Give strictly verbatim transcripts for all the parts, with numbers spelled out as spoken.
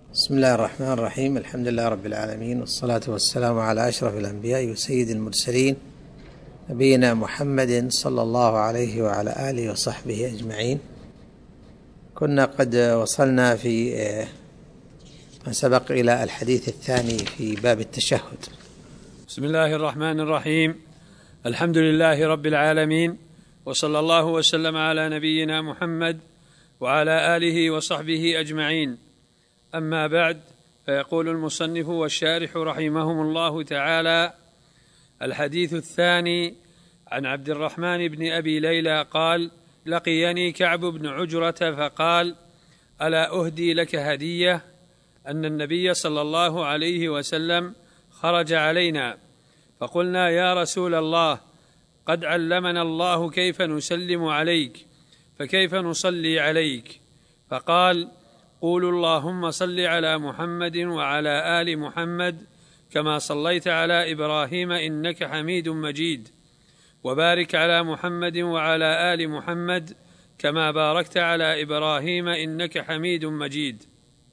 بسم الله الرحمن الرحيم. الحمد لله رب العالمين، والصلاة والسلام على أشرف الأنبياء وسيد المرسلين نبينا محمد صلى الله عليه وعلى آله وصحبه أجمعين. كنا قد وصلنا في ما سبق إلى الحديث الثاني في باب التشهد. بسم الله الرحمن الرحيم. الحمد لله رب العالمين، وصلى الله وسلم على نبينا محمد وعلى آله وصحبه أجمعين. أما بعد، فيقول المصنف والشارح رحمهم الله تعالى: الحديث الثاني عن عبد الرحمن بن أبي ليلى قال: لقيني كعب بن عجرة فقال: ألا أهدي لك هدية؟ أن النبي صلى الله عليه وسلم خرج علينا، فقلنا: يا رسول الله، قد علمنا الله كيف نسلم عليك، فكيف نصلي عليك؟ فقال: قولوا اللهم صل على محمد وعلى آل محمد كما صليت على إبراهيم إنك حميد مجيد، وبارك على محمد وعلى آل محمد كما باركت على إبراهيم إنك حميد مجيد.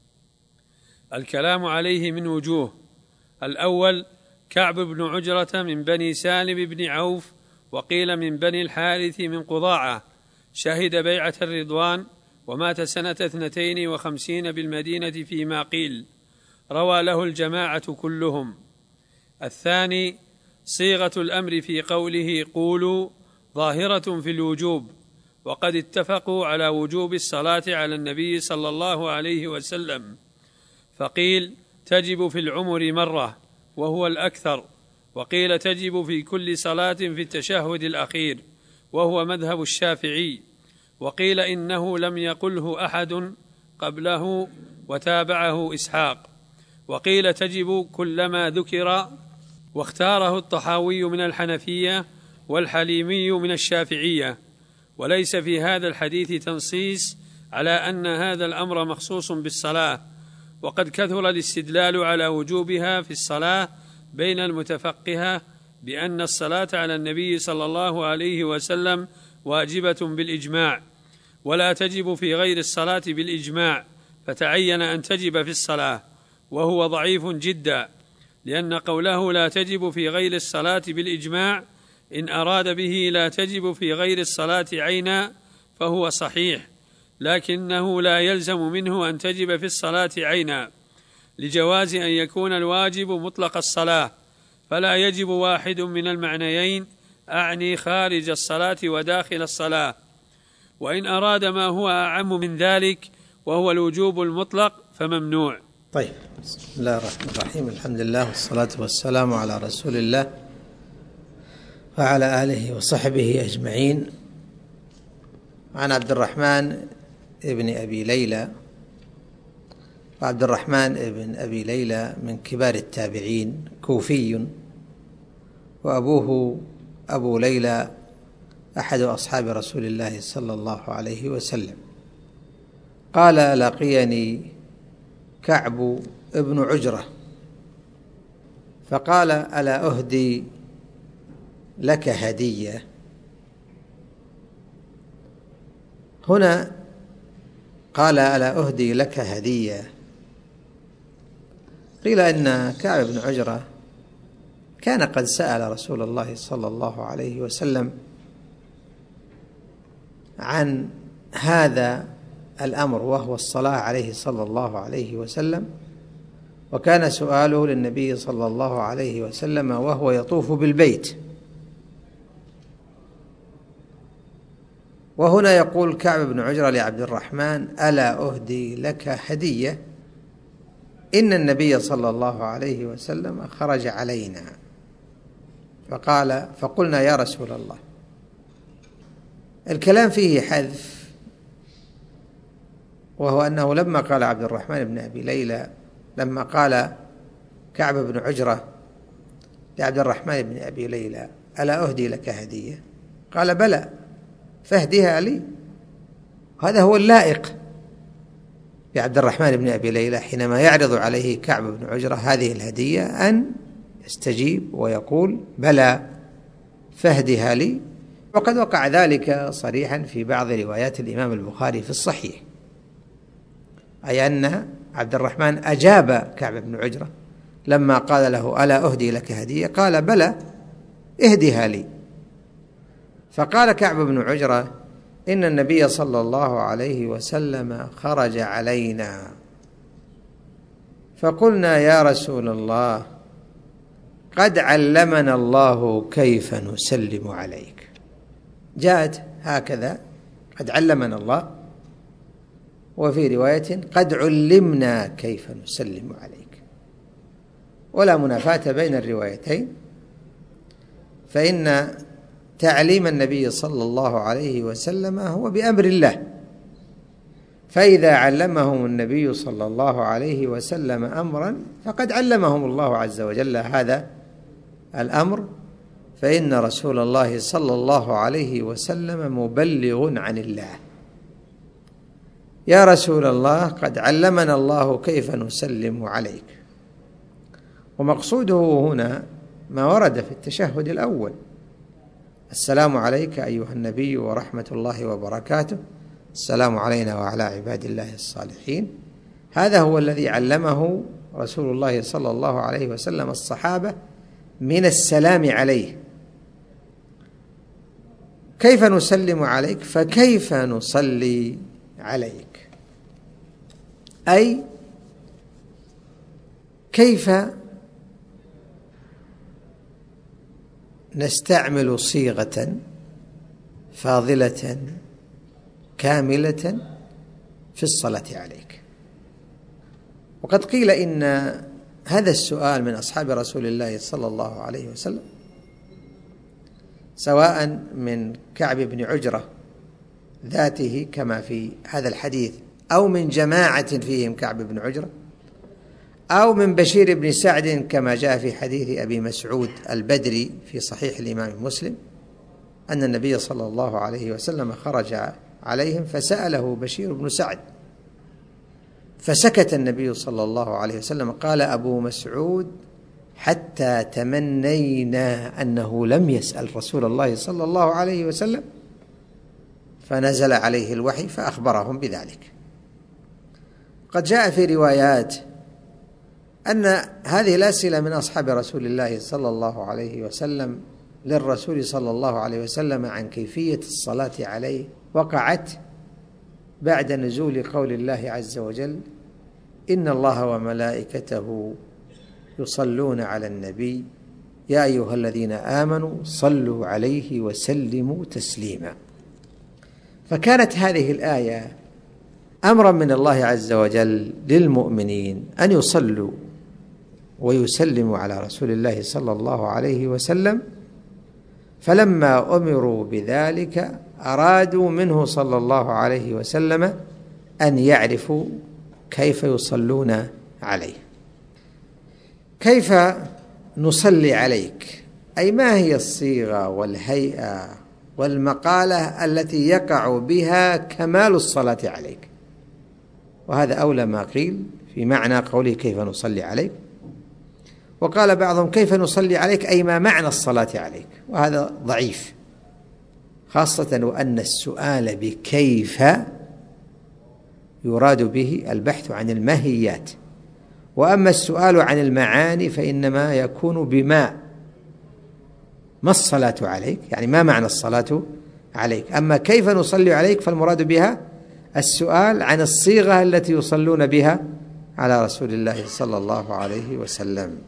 الكلام عليه من وجوه: الأول، كعب بن عجرة من بني سالم بن عوف، وقيل من بني الحارث من قضاعة، شهد بيعة الرضوان ومات سنة اثنتين وخمسين بالمدينة فيما قيل، روى له الجماعة كلهم. الثاني، صيغة الأمر في قوله قولوا ظاهرة في الوجوب، وقد اتفقوا على وجوب الصلاة على النبي صلى الله عليه وسلم، فقيل تجب في العمر مرة وهو الأكثر، وقيل تجب في كل صلاة في التشهد الأخير وهو مذهب الشافعي، وقيل إنه لم يقله أحد قبله وتابعه إسحاق، وقيل تجب كلما ذكر، واختاره الطحاوي من الحنفية والحليمي من الشافعية. وليس في هذا الحديث تنصيص على أن هذا الأمر مخصوص بالصلاة، وقد كثر الاستدلال على وجوبها في الصلاة بين المتفقهة بأن الصلاة على النبي صلى الله عليه وسلم واجبة بالإجماع، ولا تجب في غير الصلاة بالإجماع، فتعين أن تجب في الصلاة، وهو ضعيف جدا، لأن قوله لا تجب في غير الصلاة بالإجماع إن أراد به لا تجب في غير الصلاة عينا فهو صحيح، لكنه لا يلزم منه أن تجب في الصلاة عينا، لجواز أن يكون الواجب مطلق الصلاة، فلا يجب واحد من المعنيين، أعني خارج الصلاة وداخل الصلاة. وإن أراد ما هو أعم من ذلك وهو الوجوب المطلق فممنوع. طيب، بسم الله الرحمن الرحيم. الحمد لله والصلاة والسلام على رسول الله وعلى آله وصحبه أجمعين. عن عبد الرحمن ابن أبي ليلى، وعبد الرحمن ابن أبي ليلى من كبار التابعين، كوفي، وأبوه أبو ليلى أحد أصحاب رسول الله صلى الله عليه وسلم. قال: لقيني كعب ابن عجرة فقال: ألا أهدي لك هدية؟ هنا قال: ألا أهدي لك هدية. قيل إن كعب بن عجرة كان قد سأل رسول الله صلى الله عليه وسلم عن هذا الأمر، وهو الصلاة عليه صلى الله عليه وسلم، وكان سؤاله للنبي صلى الله عليه وسلم وهو يطوف بالبيت. وهنا يقول كعب بن عجرة لعبد الرحمن: ألا أهدي لك هدية؟ إن النبي صلى الله عليه وسلم خرج علينا، فقال فقلنا: يا رسول الله. الكلام فيه حذف، وهو أنه لما قال عبد الرحمن بن أبي ليلى، لما قال كعب بن عجرة لعبد الرحمن بن أبي ليلى: ألا أهدي لك هدية؟ قال: بلى، فاهدها لي. هذا هو اللائق بعبد الرحمن بن أبي ليلى حينما يعرض عليه كعب بن عجرة هذه الهدية، أن يستجيب ويقول: بلى، فاهدها لي. وقد وقع ذلك صريحا في بعض روايات الإمام البخاري في الصحيح، أي أن عبد الرحمن أجاب كعب بن عجرة لما قال له: ألا أهدي لك هدية؟ قال: بلى، اهدها لي. فقال كعب بن عجرة: إن النبي صلى الله عليه وسلم خرج علينا فقلنا: يا رسول الله، قد علمنا الله كيف نسلم عليك. جاءت هكذا: قد علمنا الله، وفي رواية: قد علمنا كيف نسلم عليك، ولا منافاة بين الروايتين، فإن تعليم النبي صلى الله عليه وسلم هو بأمر الله، فإذا علمهم النبي صلى الله عليه وسلم أمرا فقد علمهم الله عز وجل هذا الأمر، فإن رسول الله صلى الله عليه وسلم مبلغ عن الله. يا رسول الله، قد علمنا الله كيف نسلم عليك. ومقصوده هنا ما ورد في التشهد الأول: السلام عليك أيها النبي ورحمة الله وبركاته، السلام علينا وعلى عباد الله الصالحين. هذا هو الذي علمه رسول الله صلى الله عليه وسلم الصحابة من السلام عليه. كيف نسلم عليك؟ فكيف نصلي عليك؟ أي كيف نستعمل صيغة فاضلة كاملة في الصلاة عليك. وقد قيل إن هذا السؤال من أصحاب رسول الله صلى الله عليه وسلم، سواء من كعب بن عجرة ذاته كما في هذا الحديث، أو من جماعة فيهم كعب بن عجرة، أو من بشير بن سعد كما جاء في حديث أبي مسعود البدري في صحيح الإمام مسلم، أن النبي صلى الله عليه وسلم خرج عليهم فسأله بشير بن سعد فسكت النبي صلى الله عليه وسلم. قال أبو مسعود: حتى تمنينا أنه لم يسأل رسول الله صلى الله عليه وسلم، فنزل عليه الوحي فأخبرهم بذلك. قد جاء في روايات أن هذه الأسئلة من أصحاب رسول الله صلى الله عليه وسلم للرسول صلى الله عليه وسلم عن كيفية الصلاة عليه وقعت بعد نزول قول الله عز وجل: إن الله وملائكته يصلون على النبي يا أيها الذين آمنوا صلوا عليه وسلموا تسليما. فكانت هذه الآية أمرا من الله عز وجل للمؤمنين أن يصلوا ويسلموا على رسول الله صلى الله عليه وسلم، فلما أمروا بذلك أرادوا منه صلى الله عليه وسلم أن يعرفوا كيف يصلون عليه. كيف نصلي عليك؟ أي ما هي الصيغة والهيئة والمقالة التي يقع بها كمال الصلاة عليك؟ وهذا أولى ما قيل في معنى قوله كيف نصلي عليك. وقال بعضهم كيف نصلي عليك أي ما معنى الصلاة عليك، وهذا ضعيف، خاصة وأن السؤال بكيف يراد به البحث عن الماهيات، وأما السؤال عن المعاني فإنما يكون بما ما الصلاة عليك، يعني ما معنى الصلاة عليك. أما كيف نصلي عليك فالمراد بها السؤال عن الصيغة التي يصلون بها على رسول الله صلى الله عليه وسلم.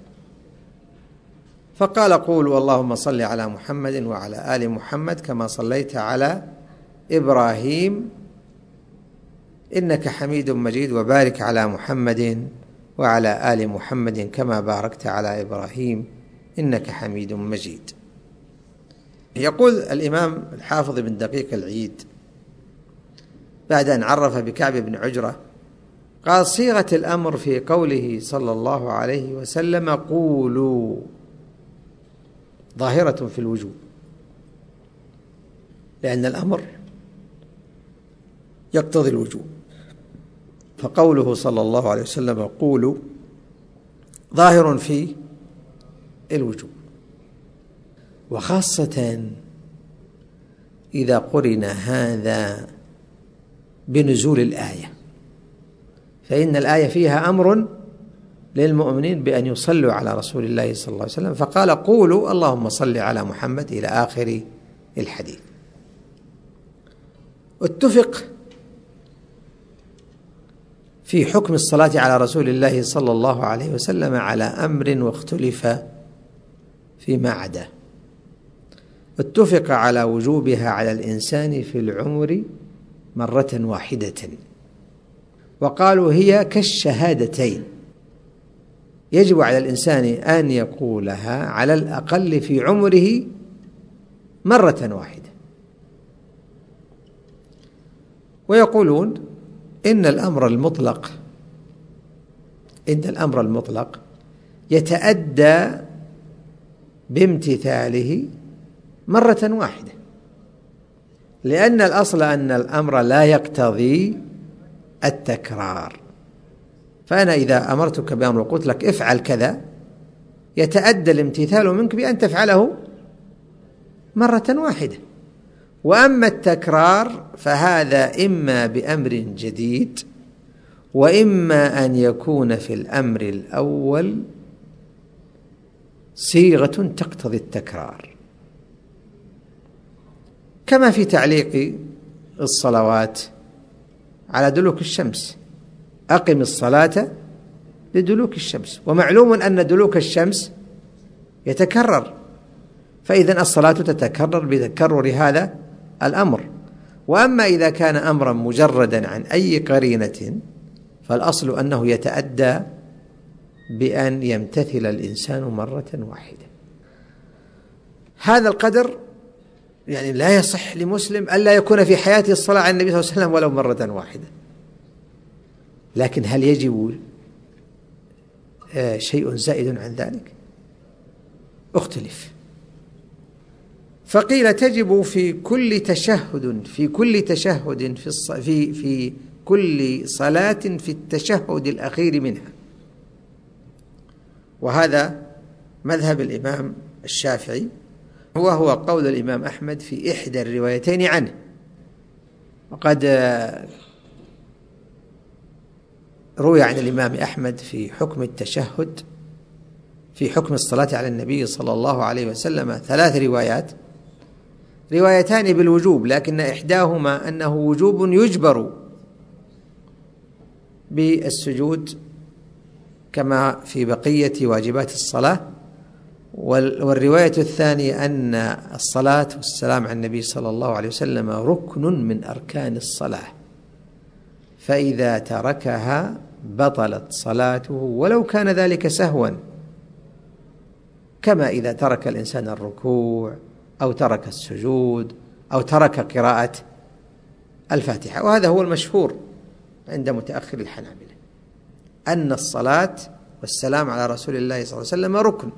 فقال: قولوا اللهم صل على محمد وعلى آل محمد كما صليت على إبراهيم إنك حميد مجيد، وبارك على محمد وعلى آل محمد كما باركت على إبراهيم إنك حميد مجيد. يقول الإمام الحافظ بن دقيق العيد بعد أن عرف بكعب بن عجرة، قال: صيغة الأمر في قوله صلى الله عليه وسلم قولوا ظاهرة في الوجوب، لأن الأمر يقتضي الوجوب، فقوله صلى الله عليه وسلم قولوا ظاهر في الوجوب، وخاصة إذا قرن هذا بنزول الآية، فإن الآية فيها أمر للمؤمنين بأن يصلوا على رسول الله صلى الله عليه وسلم، فقال قولوا اللهم صل على محمد إلى آخر الحديث. اتفق في حكم الصلاة على رسول الله صلى الله عليه وسلم على أمر واختلف فيما عداه. اتفق على وجوبها على الإنسان في العمر مرة واحدة، وقالوا هي كالشهادتين، يجب على الإنسان أن يقولها على الأقل في عمره مرة واحدة. ويقولون إن الأمر المطلق إن الأمر المطلق يتأدى بامتثاله مرة واحدة، لأن الأصل أن الأمر لا يقتضي التكرار. فأنا إذا أمرتك بأمر وقلت لك افعل كذا، يتأدى الامتثال منك بأن تفعله مرة واحدة. وأما التكرار فهذا إما بأمر جديد، وإما أن يكون في الأمر الأول صيغة تقتضي التكرار، كما في تعليق الصلوات على دلوك الشمس: أقم الصلاة لدلوك الشمس. ومعلوم أن دلوك الشمس يتكرر، فإذن الصلاة تتكرر بتكرر هذا الأمر. وأما إذا كان أمرا مجردا عن أي قرينة فالأصل أنه يتأدى بأن يمتثل الإنسان مرة واحدة. هذا القدر يعني لا يصح لمسلم ألا يكون في حياته الصلاة على النبي صلى الله عليه وسلم ولو مرة واحدة. لكن هل يجب شيء زائد عن ذلك؟ اختلف. فقيل تجب في كل تشهد في كل تشهد في في في كل صلاة في التشهد الأخير منها. وهذا مذهب الإمام الشافعي، وهو قول الإمام أحمد في إحدى الروايتين عنه. وقد روي عن الإمام أحمد في حكم التشهد في حكم الصلاة على النبي صلى الله عليه وسلم ثلاث روايات، روايتان بالوجوب، لكن إحداهما أنه وجوب يجبر بالسجود كما في بقية واجبات الصلاة، والرواية الثانية أن الصلاة والسلام على النبي صلى الله عليه وسلم ركن من أركان الصلاة، فإذا تركها بطلت صلاته ولو كان ذلك سهوا، كما إذا ترك الإنسان الركوع أو ترك السجود أو ترك قراءة الفاتحة. وهذا هو المشهور عند متأخر الحنابلة، أن الصلاة والسلام على رسول الله صلى الله عليه وسلم ركن.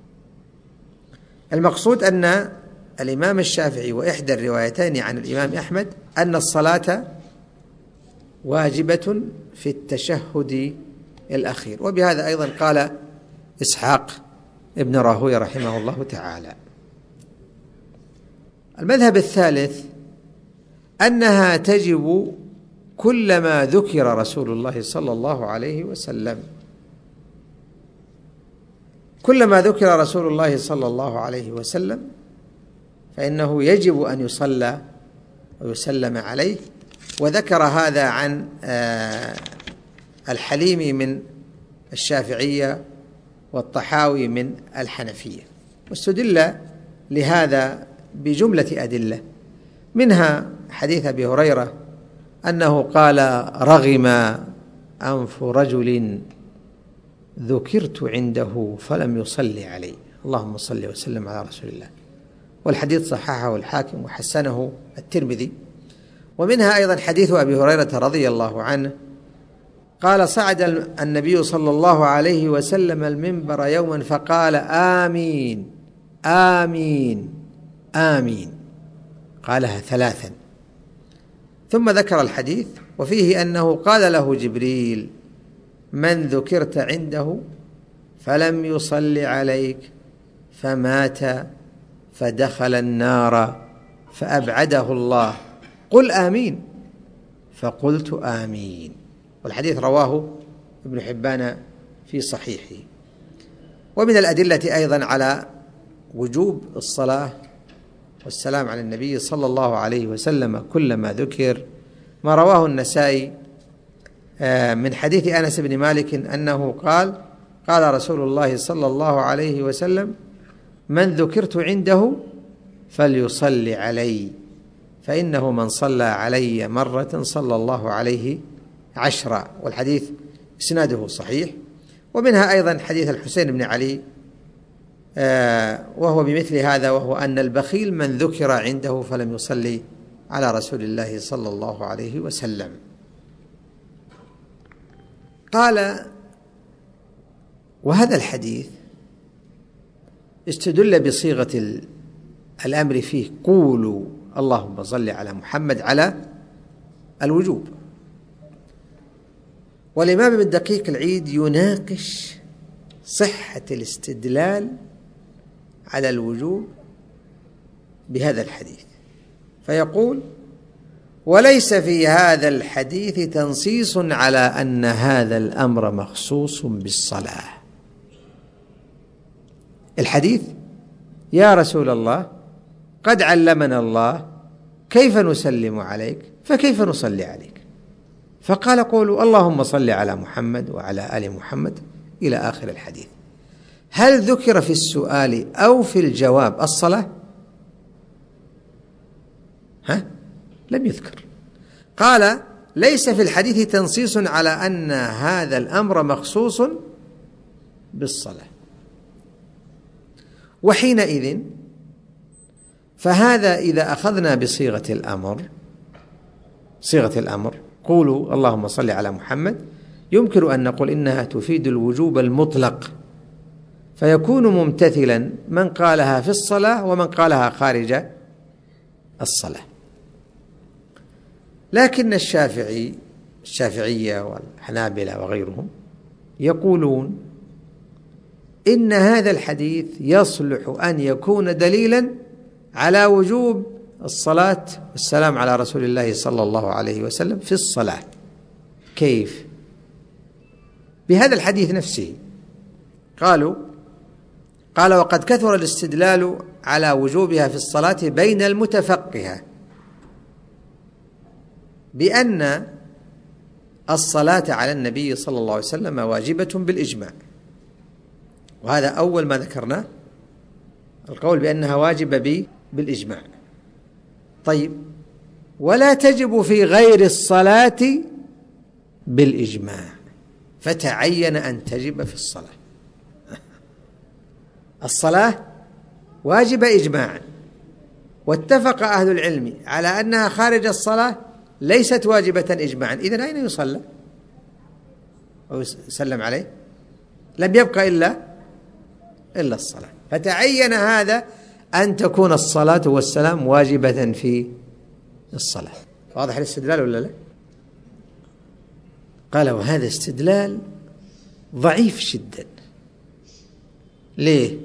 المقصود أن الإمام الشافعي وإحدى الروايتين عن الإمام أحمد أن الصلاة واجبة في التشهد الأخير. وبهذا أيضا قال إسحاق ابن راهويه رحمه الله تعالى. المذهب الثالث أنها تجب كلما ذكر رسول الله صلى الله عليه وسلم، كلما ذكر رسول الله صلى الله عليه وسلم فإنه يجب أن يصلى ويسلم عليه. وذكر هذا عن الحليمي من الشافعية والطحاوي من الحنفية، واستدل لهذا بجملة أدلة، منها حديث أبي هريرة أنه قال: رغم أنف رجل ذكرت عنده فلم يصلي علي، اللهم صل وسلم على رسول الله. والحديث صححه الحاكم وحسنه الترمذي. ومنها أيضا حديث أبي هريرة رضي الله عنه قال: صعد النبي صلى الله عليه وسلم المنبر يوما فقال: آمين آمين آمين، قالها ثلاثا، ثم ذكر الحديث وفيه أنه قال له جبريل: من ذكرت عنده فلم يصل عليك فمات فدخل النار فأبعده الله، قل آمين، فقلت آمين. والحديث رواه ابن حبان في صحيحه. ومن الأدلة أيضا على وجوب الصلاة والسلام على النبي صلى الله عليه وسلم كلما ذكر ما رواه النسائي من حديث أنس بن مالك أنه قال: قال رسول الله صلى الله عليه وسلم: من ذكرت عنده فليصلي علي، فإنه من صلى علي مرة صلى الله عليه عشرا. والحديث إسناده صحيح. ومنها أيضا حديث الحسين بن علي وهو بمثل هذا، وهو أن البخيل من ذكر عنده فلم يصلي على رسول الله صلى الله عليه وسلم. قال: وهذا الحديث استدل بصيغة الأمر فيه: قولوا اللهم صل على محمد، على الوجوب. والإمام ابن دقيق العيد يناقش صحة الاستدلال على الوجوب بهذا الحديث، فيقول: وليس في هذا الحديث تنصيص على أن هذا الأمر مخصوص بالصلاة. الحديث: يا رسول الله، قد علمنا الله كيف نسلم عليك، فكيف نصلي عليك؟ فقال: قولوا اللهم صل على محمد وعلى آل محمد إلى آخر الحديث. هل ذكر في السؤال أو في الجواب الصلاة؟ ها؟ لم يذكر. قال: ليس في الحديث تنصيص على أن هذا الأمر مخصوص بالصلاة. وحينئذ فهذا إذا أخذنا بصيغة الأمر، صيغة الأمر قولوا اللهم صل على محمد، يمكن أن نقول إنها تفيد الوجوب المطلق، فيكون ممتثلا من قالها في الصلاة ومن قالها خارج الصلاة. لكن الشافعي الشافعية والحنابلة وغيرهم يقولون إن هذا الحديث يصلح أن يكون دليلا على وجوب الصلاة والسلام على رسول الله صلى الله عليه وسلم في الصلاة. كيف؟ بهذا الحديث نفسه. قالوا قال: وقد كثر الاستدلال على وجوبها في الصلاة بين المتفقهة بأن الصلاة على النبي صلى الله عليه وسلم واجبة بالإجماع، وهذا أول ما ذكرناه، القول بأنها واجبة بالإجماع. طيب، ولا تجب في غير الصلاة بالإجماع، فتعين أن تجب في الصلاة. الصلاة واجبة إجماعا، واتفق أهل العلم على أنها خارج الصلاة ليست واجبة إجماعا. إذن أين يصلى أو يسلم عليه؟ لم يبقى إلا إلا الصلاة، فتعين هذا أن تكون الصلاة والسلام واجبة في الصلاة. واضح الاستدلال ولا لا؟ قال: وهذا استدلال ضعيف جدا. ليه؟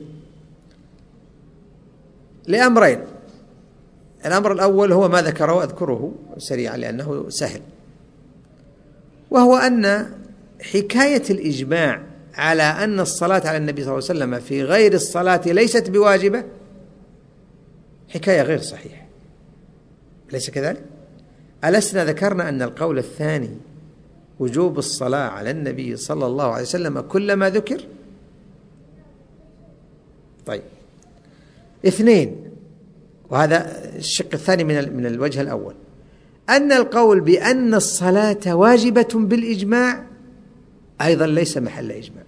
لأمرين. الأمر الأول هو ما ذكره وأذكره سريعا لأنه سهل، وهو أن حكاية الإجماع على أن الصلاة على النبي صلى الله عليه وسلم في غير الصلاة ليست بواجبة حكاية غير صحيحة، أليس كذلك؟ ألسنا ذكرنا أن القول الثاني وجوب الصلاة على النبي صلى الله عليه وسلم كلما ذكر؟ طيب، اثنين، وهذا الشق الثاني من من الوجه الأول، أن القول بأن الصلاة واجبة بالإجماع أيضا ليس محل إجماع.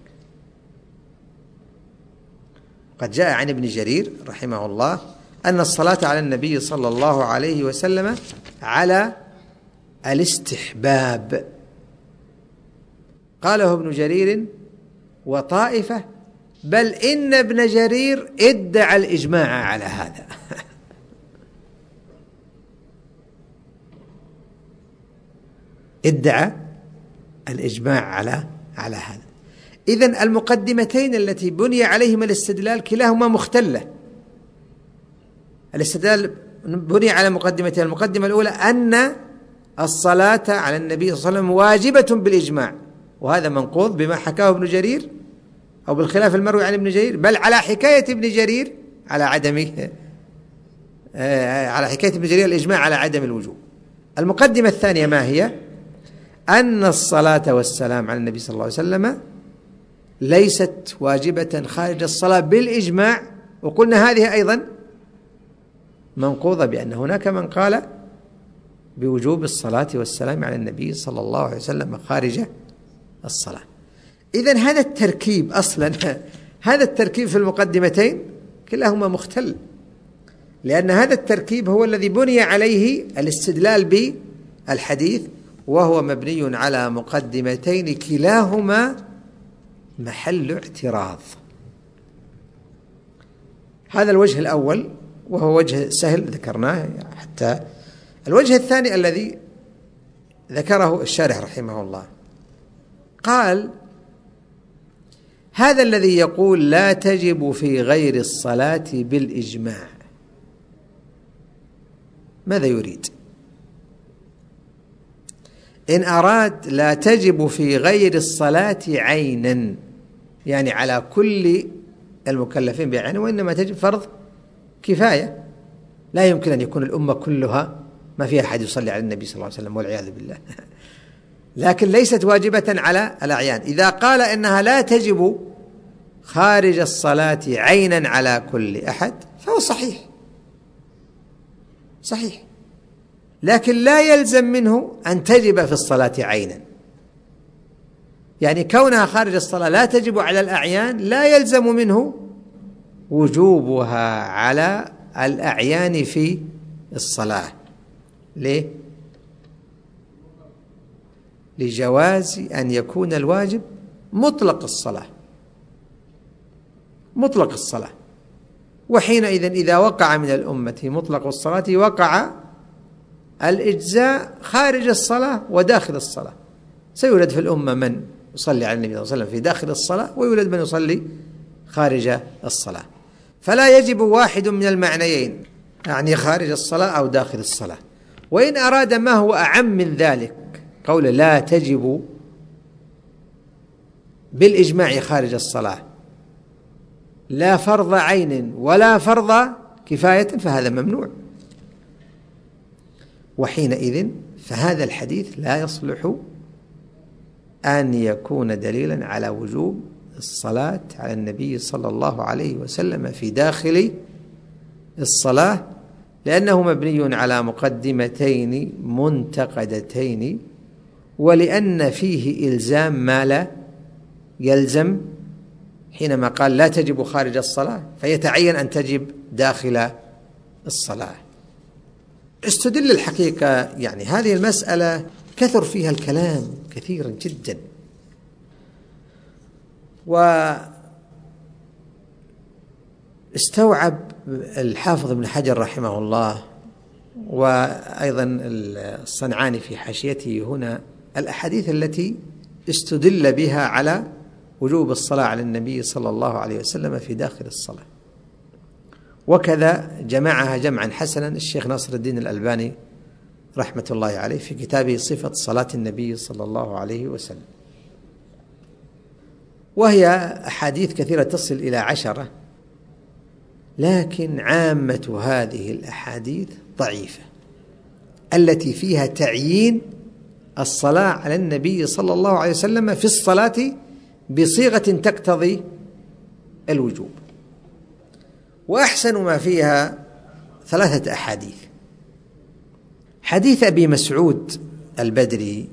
قد جاء عن ابن جرير رحمه الله أن الصلاة على النبي صلى الله عليه وسلم على الاستحباب. قاله ابن جرير وطائفة، بل إن ابن جرير ادعى الإجماع على هذا. ادعى الإجماع على على هذا. إذن المقدمتين التي بني عليهما الاستدلال كلاهما مختلة. الاستدلال بني على مقدمتين: المقدمة الأولى أن الصلاة على النبي صلى الله عليه وسلم واجبة بالإجماع، وهذا منقوض بما حكاه ابن جرير أو بالخلاف المروي عن ابن جرير، بل على حكاية ابن جرير على عدمه، على حكاية ابن جرير الإجماع على عدم الوجوب. المقدمة الثانية ما هي؟ أن الصلاة والسلام على النبي صلى الله عليه وسلم ليست واجبة خارج الصلاة بالإجماع، وقلنا هذه أيضا منقوضة بأن هناك من قال بوجوب الصلاة والسلام على النبي صلى الله عليه وسلم خارج الصلاة. إذن هذا التركيب أصلا هذا التركيب في المقدمتين كلاهما مختل، لأن هذا التركيب هو الذي بني عليه الاستدلال بالحديث، وهو مبني على مقدمتين كلاهما محل اعتراض. هذا الوجه الأول وهو وجه سهل ذكرناه حتى. الوجه الثاني الذي ذكره الشارح رحمه الله قال: هذا الذي يقول لا تجب في غير الصلاة بالإجماع ماذا يريد؟ إن أراد لا تجب في غير الصلاة عينا، يعني على كل المكلفين بعينه، وإنما تجب فرض كفاية، لا يمكن أن يكون الأمة كلها ما فيها أحد يصلي على النبي صلى الله عليه وسلم والعياذ بالله لكن ليست واجبة على الأعيان. إذا قال إنها لا تجب خارج الصلاة عينا على كل أحد فهو صحيح صحيح، لكن لا يلزم منه أن تجب في الصلاة عينا. يعني كونها خارج الصلاة لا تجب على الأعيان لا يلزم منه وجوبها على الأعيان في الصلاة. ليه؟ لجواز أن يكون الواجب مطلق الصلاة مطلق الصلاة وحينئذ إذا وقع من الأمة مطلق الصلاة وقع الإجزاء خارج الصلاة وداخل الصلاة. سيولد في الأمة من يصلي على النبي صلى الله عليه وسلم في داخل الصلاة، ويولد من يصلي خارج الصلاة، فلا يجب واحد من المعنيين، يعني خارج الصلاة أو داخل الصلاة. وإن أراد ما هو أعم من ذلك قول لا تجب بالإجماع خارج الصلاة لا فرض عين ولا فرض كفاية، فهذا ممنوع، وحينئذ فهذا الحديث لا يصلح أن يكون دليلا على وجوب الصلاة على النبي صلى الله عليه وسلم في داخل الصلاة، لأنه مبني على مقدمتين منتقدتين، ولأن فيه إلزام ما لا يلزم. حينما قال لا تجب خارج الصلاة فيتعين أن تجب داخل الصلاة. استدل الحقيقة يعني هذه المسألة كثر فيها الكلام كثيرا جدا، واستوعب الحافظ ابن حجر رحمه الله وأيضا الصنعاني في حاشيته هنا الأحاديث التي استدل بها على وجوب الصلاة على النبي صلى الله عليه وسلم في داخل الصلاة، وكذا جمعها جمعا حسنا الشيخ ناصر الدين الألباني رحمة الله عليه في كتابه صفة صلاة النبي صلى الله عليه وسلم، وهي أحاديث كثيرة تصل إلى عشرة، لكن عامة هذه الأحاديث ضعيفة التي فيها تعيين الصلاة على النبي صلى الله عليه وسلم في الصلاة بصيغة تقتضي الوجوب. وأحسن ما فيها ثلاثة أحاديث. حديث أبي مسعود البدري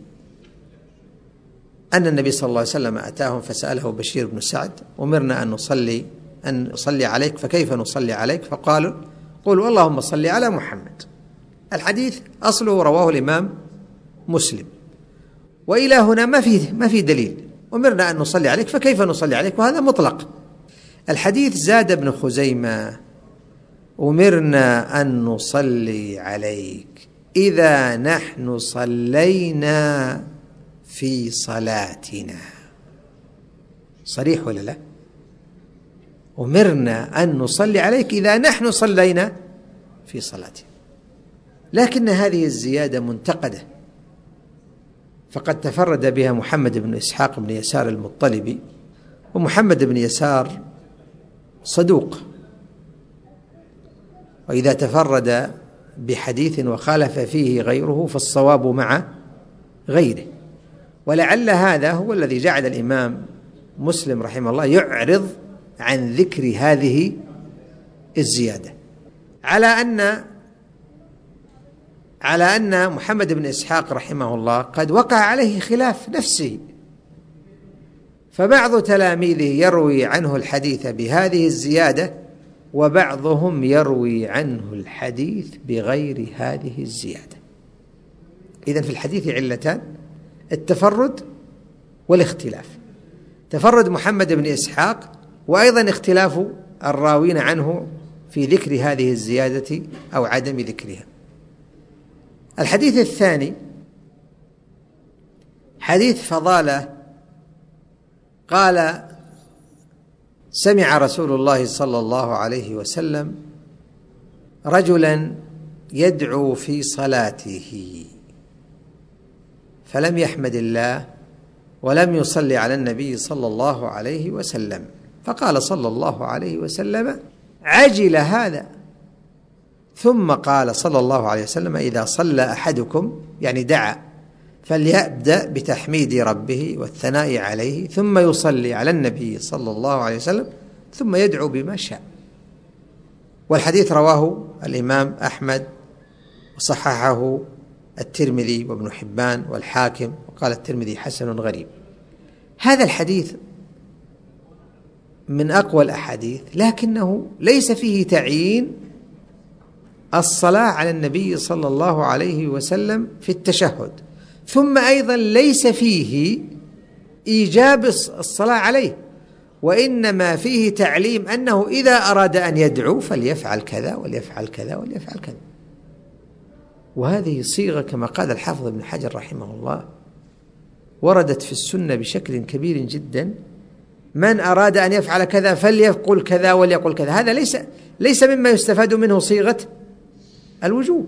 أن النبي صلى الله عليه وسلم أتاهم فسأله بشير بن سعد: أمرنا أن نصلي أن نصلي عليك فكيف نصلي عليك؟ فقالوا: قولوا اللهم صل على محمد. الحديث أصله رواه الإمام مسلم، وإلى هنا ما في ما في دليل، أمرنا أن نصلي عليك فكيف نصلي عليك، وهذا مطلق. الحديث زاد ابن خزيمة: أمرنا أن نصلي عليك إذا نحن صلينا في صلاتنا. صريح ولا لا؟ أمرنا أن نصلي عليك إذا نحن صلينا في صلاتنا. لكن هذه الزيادة منتقدة فقد تفرد بها محمد بن إسحاق بن يسار المطلبي، ومحمد بن يسار صدوق، وإذا تفرد بحديث وخالف فيه غيره فالصواب مع غيره. ولعل هذا هو الذي جعل الإمام مسلم رحمه الله يعرض عن ذكر هذه الزيادة، على أن على أن محمد بن إسحاق رحمه الله قد وقع عليه خلاف نفسه، فبعض تلاميذه يروي عنه الحديث بهذه الزيادة، وبعضهم يروي عنه الحديث بغير هذه الزيادة. إذن في الحديث علتان: التفرد والاختلاف. تفرد محمد بن إسحاق، وأيضا اختلاف الراوين عنه في ذكر هذه الزيادة أو عدم ذكرها. الحديث الثاني حديث فضالة قال: سمع رسول الله صلى الله عليه وسلم رجلا يدعو في صلاته فلم يحمد الله ولم يصلي على النبي صلى الله عليه وسلم، فقال صلى الله عليه وسلم: عجل هذا. ثم قال صلى الله عليه وسلم: إذا صلى أحدكم، يعني دعا، فليبدأ بتحميد ربه والثناء عليه، ثم يصلي على النبي صلى الله عليه وسلم، ثم يدعو بما شاء. والحديث رواه الإمام أحمد وصححه الترمذي وابن حبان والحاكم، وقال الترمذي حسن غريب. هذا الحديث من أقوى الأحاديث، لكنه ليس فيه تعيين الصلاة على النبي صلى الله عليه وسلم في التشهد، ثم أيضا ليس فيه إيجاب الصلاة عليه، وإنما فيه تعليم أنه إذا أراد أن يدعو فليفعل كذا وليفعل كذا وليفعل كذا. وهذه صيغة كما قال الحافظ ابن حجر رحمه الله وردت في السنة بشكل كبير جدا: من أراد أن يفعل كذا فليقل كذا وليقل كذا. هذا ليس ليس مما يستفاد منه صيغة الوجوب،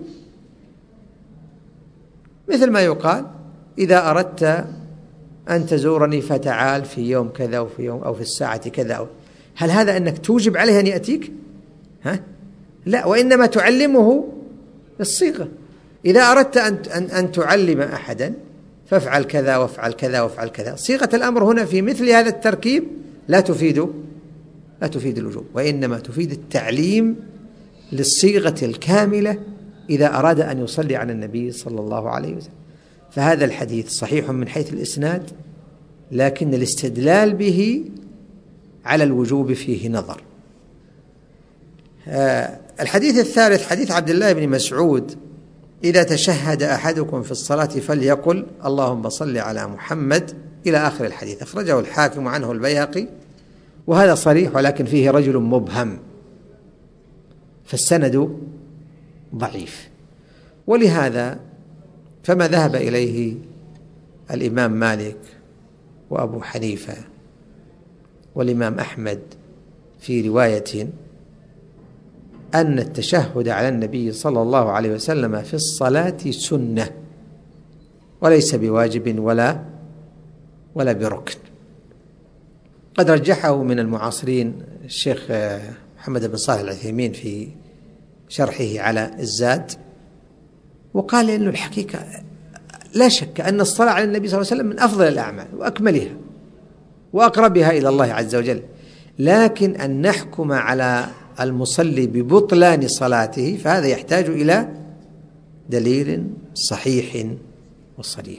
مثل ما يقال: إذا أردت أن تزورني فتعال في يوم كذا وفي يوم أو في الساعة كذا أو. هل هذا أنك توجب عليه أن يأتيك؟ ها؟ لا، وإنما تعلمه الصيغة. إذا أردت أن أن تعلم أحدا فافعل كذا وافعل كذا وافعل كذا. صيغة الأمر هنا في مثل هذا التركيب لا تفيد لا تفيد الوجوب، وإنما تفيد التعليم للصيغة الكاملة إذا أراد أن يصلي على النبي صلى الله عليه وسلم. فهذا الحديث صحيح من حيث الإسناد، لكن الاستدلال به على الوجوب فيه نظر. آه الحديث الثالث حديث عبد الله بن مسعود: إذا تشهد أحدكم في الصلاة فليقل اللهم صل على محمد، إلى آخر الحديث. أخرجه الحاكم عنه البيهقي، وهذا صريح ولكن فيه رجل مبهم، فالسند ضعيف. ولهذا فما ذهب إليه الإمام مالك وأبو حنيفة والإمام أحمد في رواية أن التشهد على النبي صلى الله عليه وسلم في الصلاة سنة وليس بواجب ولا ولا بركن. قد رجحه من المعاصرين الشيخ محمد بن صالح العثيمين في شرحه على الزاد، وقال إنه الحقيقة لا شك أن الصلاة على النبي صلى الله عليه وسلم من أفضل الأعمال وأكملها وأقربها إلى الله عز وجل، لكن أن نحكم على المصلي ببطلان صلاته فهذا يحتاج إلى دليل صحيح وصريح.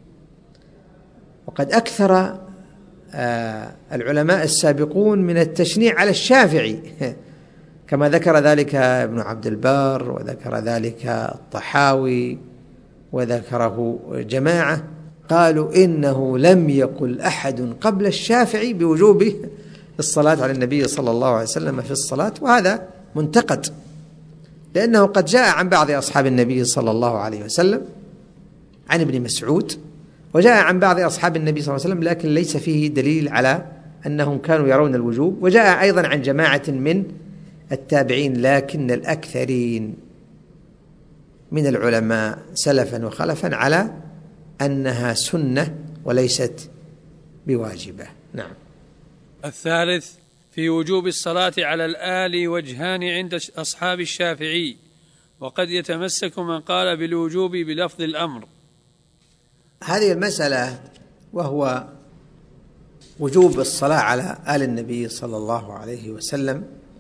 وقد أكثر العلماء السابقون من التشنيع على الشافعي، كما ذكر ذلك ابن عبد البر وذكر ذلك الطحاوي وذكره جماعة، قالوا إنه لم يقل أحد قبل الشافعي بوجوب الصلاة على النبي صلى الله عليه وسلم في الصلاة، وهذا منتقد، لأنه قد جاء عن بعض أصحاب النبي صلى الله عليه وسلم عن ابن مسعود، وجاء عن بعض أصحاب النبي صلى الله عليه وسلم، لكن ليس فيه دليل على أنهم كانوا يرون الوجوب، وجاء أيضا عن جماعة من التابعين، لكن الأكثرين من العلماء سلفا وخلفا على أنها سنة وليست بواجبة. نعم. الثالث في وجوب الصلاة على الآل وجهان عند أصحاب الشافعي، وقد يتمسك من قال بالوجوب بلفظ الأمر. هذه المسألة وهو وجوب الصلاة على آل النبي صلى الله عليه وسلم،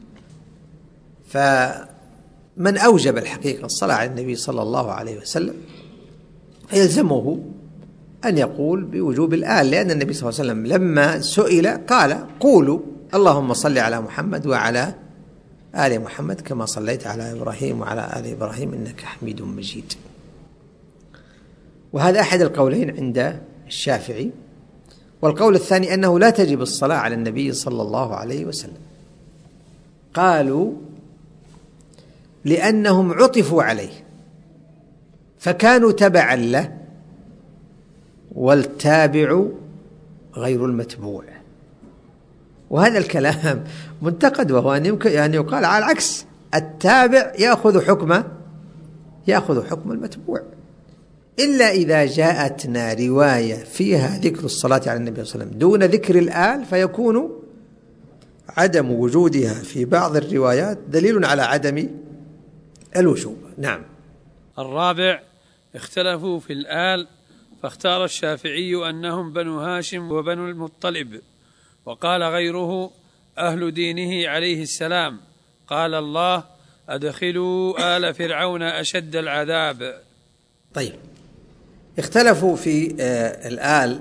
فمن أوجب الحقيقة الصلاة على النبي صلى الله عليه وسلم يلزمه أن يقول بوجوب الآل، لأن النبي صلى الله عليه وسلم لما سئل قال قولوا اللهم صل على محمد وعلى آل محمد كما صليت على إبراهيم وعلى آل إبراهيم إنك حميد مجيد. وهذا أحد القولين عند الشافعي. والقول الثاني أنه لا تجب الصلاة على النبي صلى الله عليه وسلم. قالوا لأنهم عطفوا عليه فكانوا تبعا له، والتابع غير المتبوع. وهذا الكلام منتقد، وهو أن يمكن أن يقال على العكس، التابع يأخذ حكم يأخذ حكم المتبوع، إلا إذا جاءتنا رواية فيها ذكر الصلاة على النبي صلى الله عليه وسلم دون ذكر الآل، فيكون عدم وجودها في بعض الروايات دليل على عدم الوجوب. نعم. الرابع اختلفوا في الآل، فاختار الشافعي أنهم بنو هاشم وبنو المطلب، وقال غيره أهل دينه عليه السلام. قال الله أدخلوا آل فرعون أشد العذاب. طيب، اختلفوا في الآل.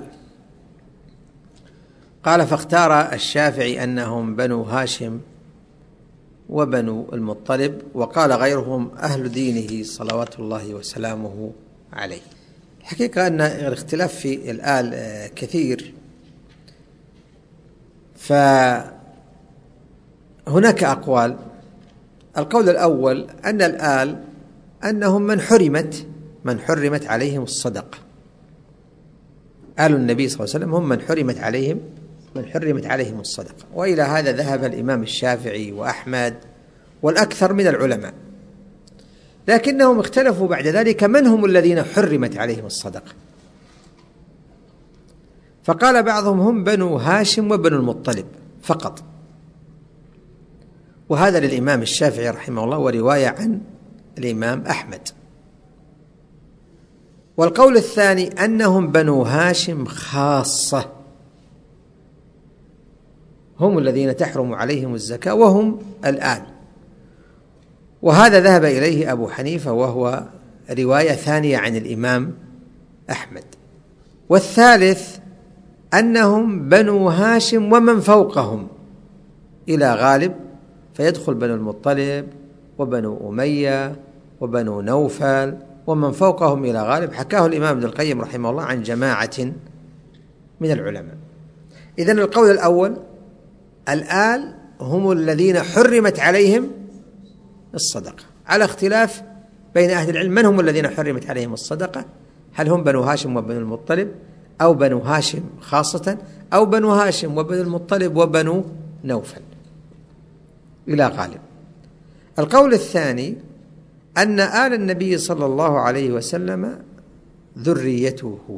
قال فاختار الشافعي أنهم بنو هاشم وبنو المطلب، وقال غيرهم أهل دينه صلوات الله وسلامه عليه. الحقيقة أن الاختلاف في الآل كثير، فهناك أقوال. القول الأول أن الآل أنهم من حرمت من حرمت عليهم الصدقة. آل النبي صلى الله عليه وسلم هم من حرمت عليهم من حرمت عليهم الصدقة. وإلى هذا ذهب الإمام الشافعي وأحمد والأكثر من العلماء، لكنهم اختلفوا بعد ذلك من هم الذين حرمت عليهم الصدقة. فقال بعضهم هم بنو هاشم وبنو المطلب فقط، وهذا للإمام الشافعي رحمه الله ورواية عن الإمام أحمد. والقول الثاني أنهم بنو هاشم خاصة، هم الذين تحرم عليهم الزكاة وهم الآل، وهذا ذهب إليه أبو حنيفة وهو رواية ثانية عن الإمام أحمد. والثالث أنهم بنو هاشم ومن فوقهم إلى غالب، فيدخل بنو المطلب وبنو أمية وبنو نوفل ومن فوقهم إلى غالب. حكاه الإمام ابن القيم رحمه الله عن جماعة من العلماء. إذن القول الأول الآل هم الذين حرمت عليهم الصدقة، على اختلاف بين أهل العلم من هم الذين حرمت عليهم الصدقة، هل هم بنو هاشم وبنو المطلب أو بنو هاشم خاصة أو بنو هاشم وبنو المطلب وبنو نوفل إلى غالب. القول الثاني أن آل النبي صلى الله عليه وسلم ذريته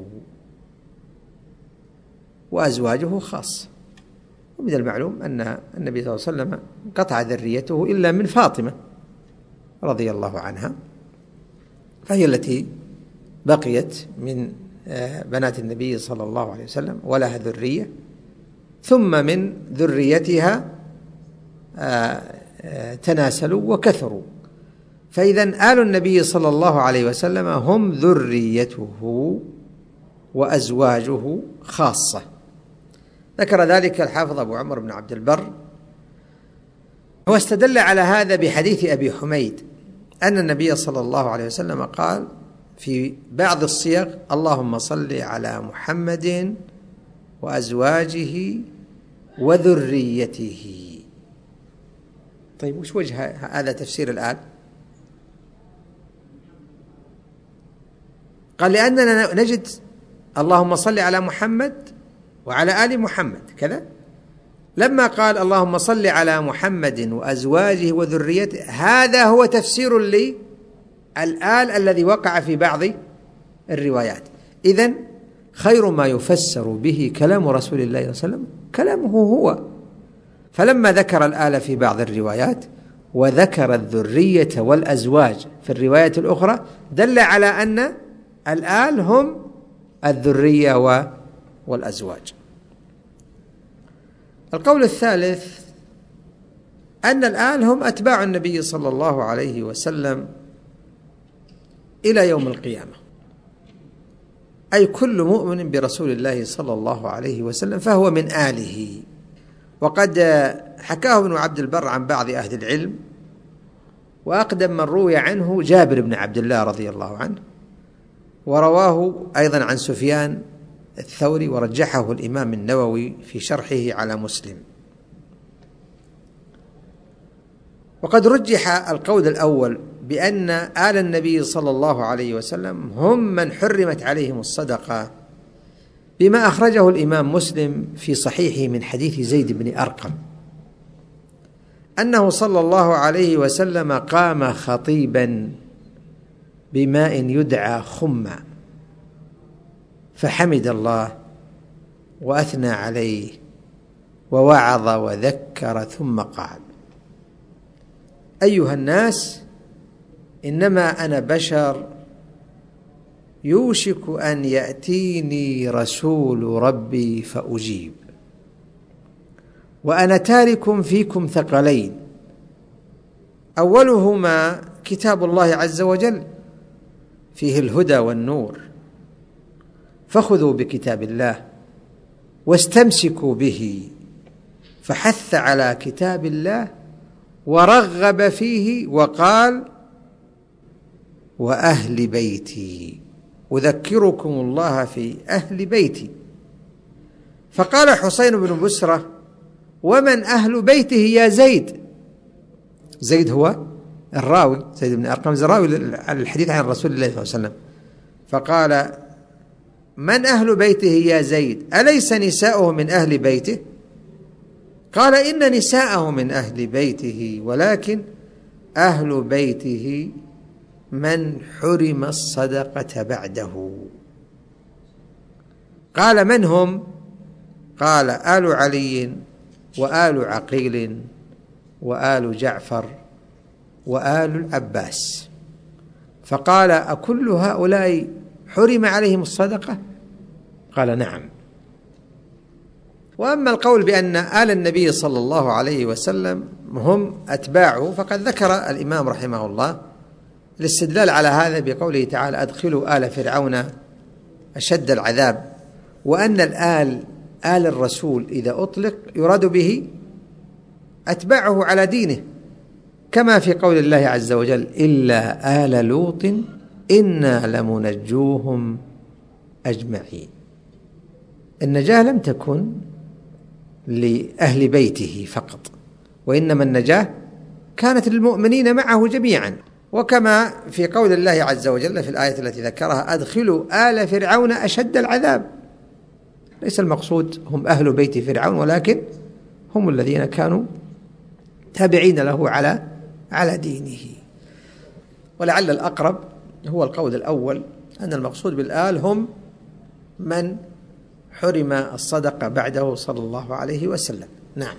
وأزواجه خاصة، ومن المعلوم أن النبي صلى الله عليه وسلم قطع ذريته إلا من فاطمة رضي الله عنها، فهي التي بقيت من بنات النبي صلى الله عليه وسلم ولها ذرية، ثم من ذريتها تناسلوا وكثروا. فإذا آل النبي صلى الله عليه وسلم هم ذريته وأزواجه خاصة. ذكر ذلك الحافظ أبو عمر بن عبد البر، واستدل على هذا بحديث أبي حميد أن النبي صلى الله عليه وسلم قال في بعض الصيغ اللهم صل على محمد وأزواجه وذريته. طيب، وش وجه هذا تفسير الآل؟ قال لأننا نجد اللهم صل على محمد وعلى آل محمد كذا، لما قال اللهم صل على محمد وأزواجه وذريته هذا هو تفسير للآل الذي وقع في بعض الروايات. إذن خير ما يفسر به كلام رسول الله صلى الله عليه وسلم كلامه هو. فلما ذكر الآل في بعض الروايات وذكر الذرية والأزواج في الرواية الأخرى دل على أن الآل هم الذرية والأزواج. القول الثالث أن الآل هم أتباع النبي صلى الله عليه وسلم إلى يوم القيامة، أي كل مؤمن برسول الله صلى الله عليه وسلم فهو من آله. وقد حكاه ابن عبد البر عن بعض أهل العلم، وأقدم من روي عنه جابر بن عبد الله رضي الله عنه، ورواه أيضا عن سفيان الثوري، ورجحه الإمام النووي في شرحه على مسلم. وقد رجح القول الأول بأن آل النبي صلى الله عليه وسلم هم من حرمت عليهم الصدقة، بما أخرجه الإمام مسلم في صحيحه من حديث زيد بن أرقم أنه صلى الله عليه وسلم قام خطيبا بماء يدعى خما فحمد الله وأثنى عليه ووعظ وذكر ثم قال: أيها الناس، إنما أنا بشر يوشك أن يأتيني رسول ربي فأجيب، وأنا تارك فيكم ثقلين، أولهما كتاب الله عز وجل فيه الهدى والنور، فخذوا بكتاب الله واستمسكوا به. فحث على كتاب الله ورغب فيه وقال: وأهل بيتي، أذكركم الله في أهل بيتي. فقال حسين بن بسرة: ومن أهل بيته يا زيد؟ زيد هو الراوي، زيد بن أرقم الراوي على الحديث عن رسول الله صلى الله عليه وسلم. فقال: من أهل بيته يا زيد؟ أليس نساؤه من أهل بيته؟ قال: إن نساءه من أهل بيته، ولكن أهل بيته من حرم الصدقة بعده. قال: من هم؟ قال: آل علي وآل عقيل وآل جعفر وآل العباس. فقال: أكل هؤلاء حرم عليهم الصدقة؟ قال: نعم. وأما القول بأن آل النبي صلى الله عليه وسلم هم أتباعه فقد ذكر الإمام رحمه الله الاستدلال على هذا بقوله تعالى: أدخلوا آل فرعون أشد العذاب، وأن الآل آل الرسول إذا أطلق يراد به أتباعه على دينه، كما في قول الله عز وجل: إلا آل لوط إنا لمنجوهم أجمعين. النجاة لم تكن لأهل بيته فقط، وإنما النجاة كانت للمؤمنين معه جميعا، وكما في قول الله عز وجل في الآية التي ذكرها: أدخلوا آل فرعون أشد العذاب. ليس المقصود هم أهل بيت فرعون، ولكن هم الذين كانوا تابعين له على على دينه. ولعل الأقرب هو القول الأول، أن المقصود بالآل هم من حرم الصدقة بعده صلى الله عليه وسلم. نعم.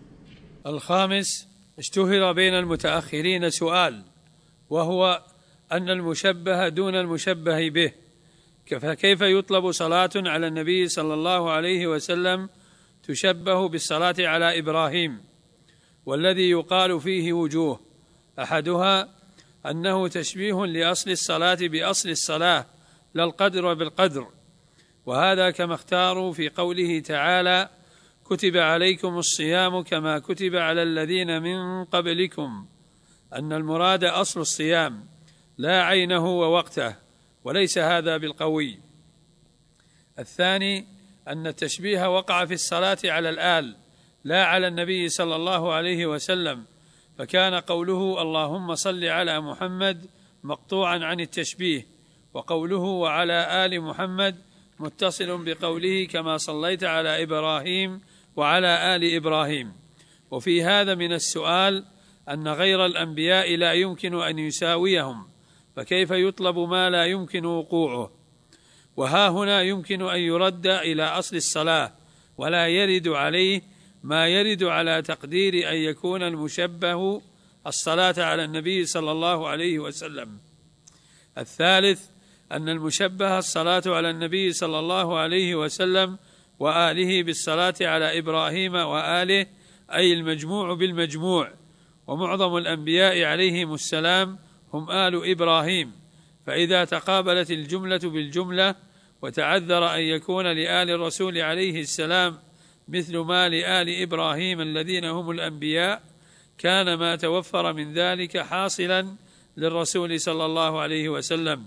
الخامس: اشتهر بين المتأخرين سؤال، وهو أن المشبه دون المشبه به، فكيف يطلب صلاة على النبي صلى الله عليه وسلم تشبه بالصلاة على إبراهيم، والذي يقال فيه وجوه: أحدها أنه تشبيه لأصل الصلاة بأصل الصلاة لا القدر بالقدر، وهذا كما اختاروا في قوله تعالى: كتب عليكم الصيام كما كتب على الذين من قبلكم، أن المراد أصل الصيام لا عينه ووقته، وليس هذا بالقوي. الثاني أن التشبيه وقع في الصلاة على الآل لا على النبي صلى الله عليه وسلم، فكان قوله اللهم صل على محمد مقطوعا عن التشبيه، وقوله وعلى آل محمد متصل بقوله كما صليت على إبراهيم وعلى آل إبراهيم. وفي هذا من السؤال أن غير الأنبياء لا يمكن أن يساويهم، فكيف يطلب ما لا يمكن وقوعه؟ وها هنا يمكن أن يرد إلى أصل الصلاة، ولا يرد عليه ما يرد على تقدير أن يكون المشبه الصلاة على النبي صلى الله عليه وسلم. الثالث أن المشبه الصلاة على النبي صلى الله عليه وسلم وآله بالصلاة على إبراهيم وآله، أي المجموع بالمجموع، ومعظم الأنبياء عليهم السلام هم آل إبراهيم، فإذا تقابلت الجملة بالجملة وتعذر أن يكون لآل الرسول عليه السلام مثل ما لآل إبراهيم الذين هم الأنبياء، كان ما توفر من ذلك حاصلا للرسول صلى الله عليه وسلم،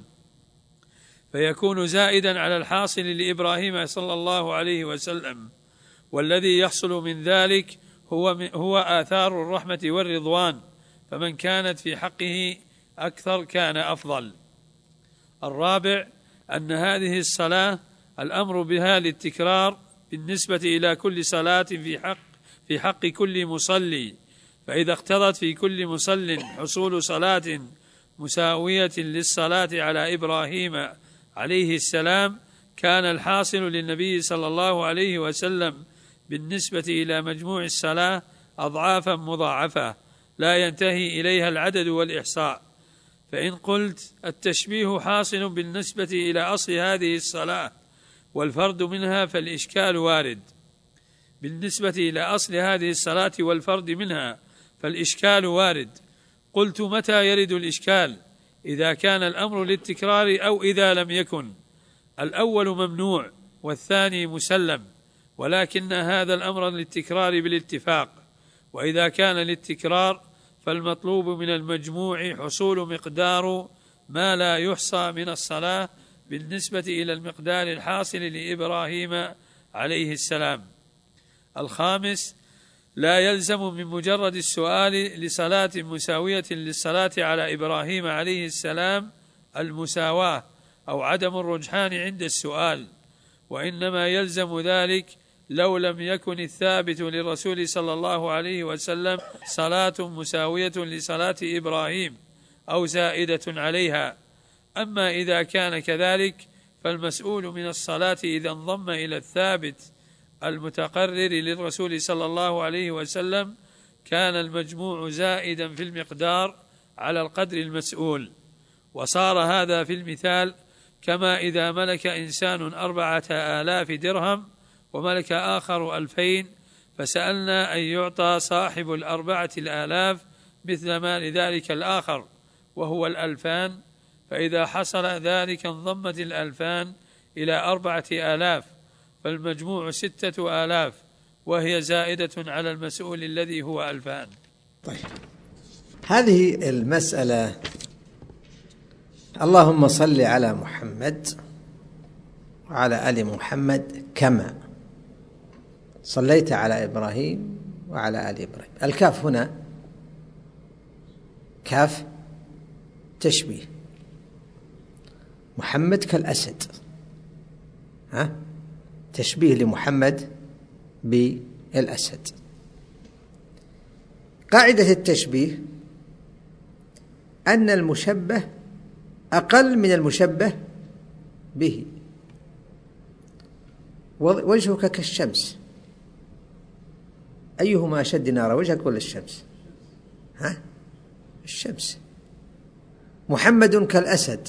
فيكون زائدا على الحاصل لإبراهيم صلى الله عليه وسلم. والذي يحصل من ذلك هو, هو آثار الرحمة والرضوان، فمن كانت في حقه أكثر كان أفضل. الرابع أن هذه الصلاة الأمر بها للتكرار بالنسبة إلى كل صلاة في حق في حق كل مصلي، فإذا اقتضت في كل مصل حصول صلاة مساوية للصلاة على إبراهيم عليه السلام، كان الحاصل للنبي صلى الله عليه وسلم بالنسبة إلى مجموع الصلاة أضعافا مضاعفة لا ينتهي إليها العدد والإحصاء. فإن قلت التشبيه حاصل بالنسبة إلى أصل هذه الصلاة والفرد منها فالإشكال وارد. بالنسبة إلى أصل هذه الصلاة والفرد منها فالإشكال وارد. قلت متى يرد الإشكال؟ إذا كان الأمر للتكرار أو إذا لم يكن. الأول ممنوع والثاني مسلم، ولكن هذا الأمر للتكرار بالاتفاق. وإذا كان للتكرار فالمطلوب من المجموع حصول مقدار ما لا يحصى من الصلاة بالنسبة إلى المقدار الحاصل لإبراهيم عليه السلام. الخامس لا يلزم من مجرد السؤال لصلاة مساوية للصلاة على إبراهيم عليه السلام المساواة أو عدم الرجحان عند السؤال، وإنما يلزم ذلك لو لم يكن الثابت للرسول صلى الله عليه وسلم صلاة مساوية لصلاة إبراهيم أو زائدة عليها. أما إذا كان كذلك فالمسؤول من الصلاة إذا انضم إلى الثابت المتقرر للرسول صلى الله عليه وسلم كان المجموع زائدا في المقدار على القدر المسؤول. وصار هذا في المثال كما إذا ملك إنسان أربعة آلاف درهم وملك آخر ألفين، فسألنا أن يعطى صاحب الأربعة الآلاف مثل ما لذلك الآخر وهو الألفان، فإذا حصل ذلك انضمت الألفان إلى أربعة آلاف، فالمجموع ستة آلاف وهي زائدة على المسؤول الذي هو ألفان. طيب، هذه المسألة اللهم صل على محمد وعلى آل محمد كما صليت على إبراهيم وعلى آل إبراهيم. الكاف هنا كاف تشبيه، محمد كالأسد، ها تشبيه لمحمد بالأسد. قاعدة التشبيه أن المشبه أقل من المشبه به. وجهك كالشمس، أيهما أشد نارا، وجهك ولا الشمس؟ ها الشمس. محمد كالأسد،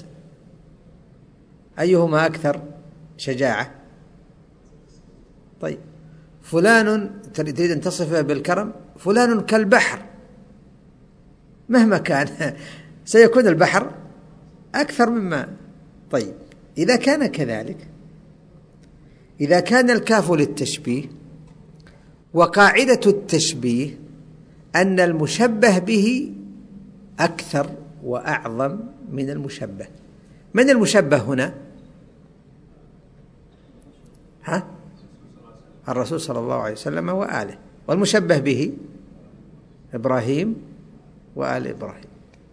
أيهما أكثر شجاعة؟ طيب، فلان تريد أن تصفه بالكرم، فلان كالبحر، مهما كان سيكون البحر أكثر مما. طيب، إذا كان كذلك، إذا كان الكاف للتشبيه وقاعدة التشبيه أن المشبه به أكثر وأعظم من المشبه، من المشبه هنا؟ ها؟ الرسول صلى الله عليه وسلم وآله، والمشبه به إبراهيم وآل إبراهيم.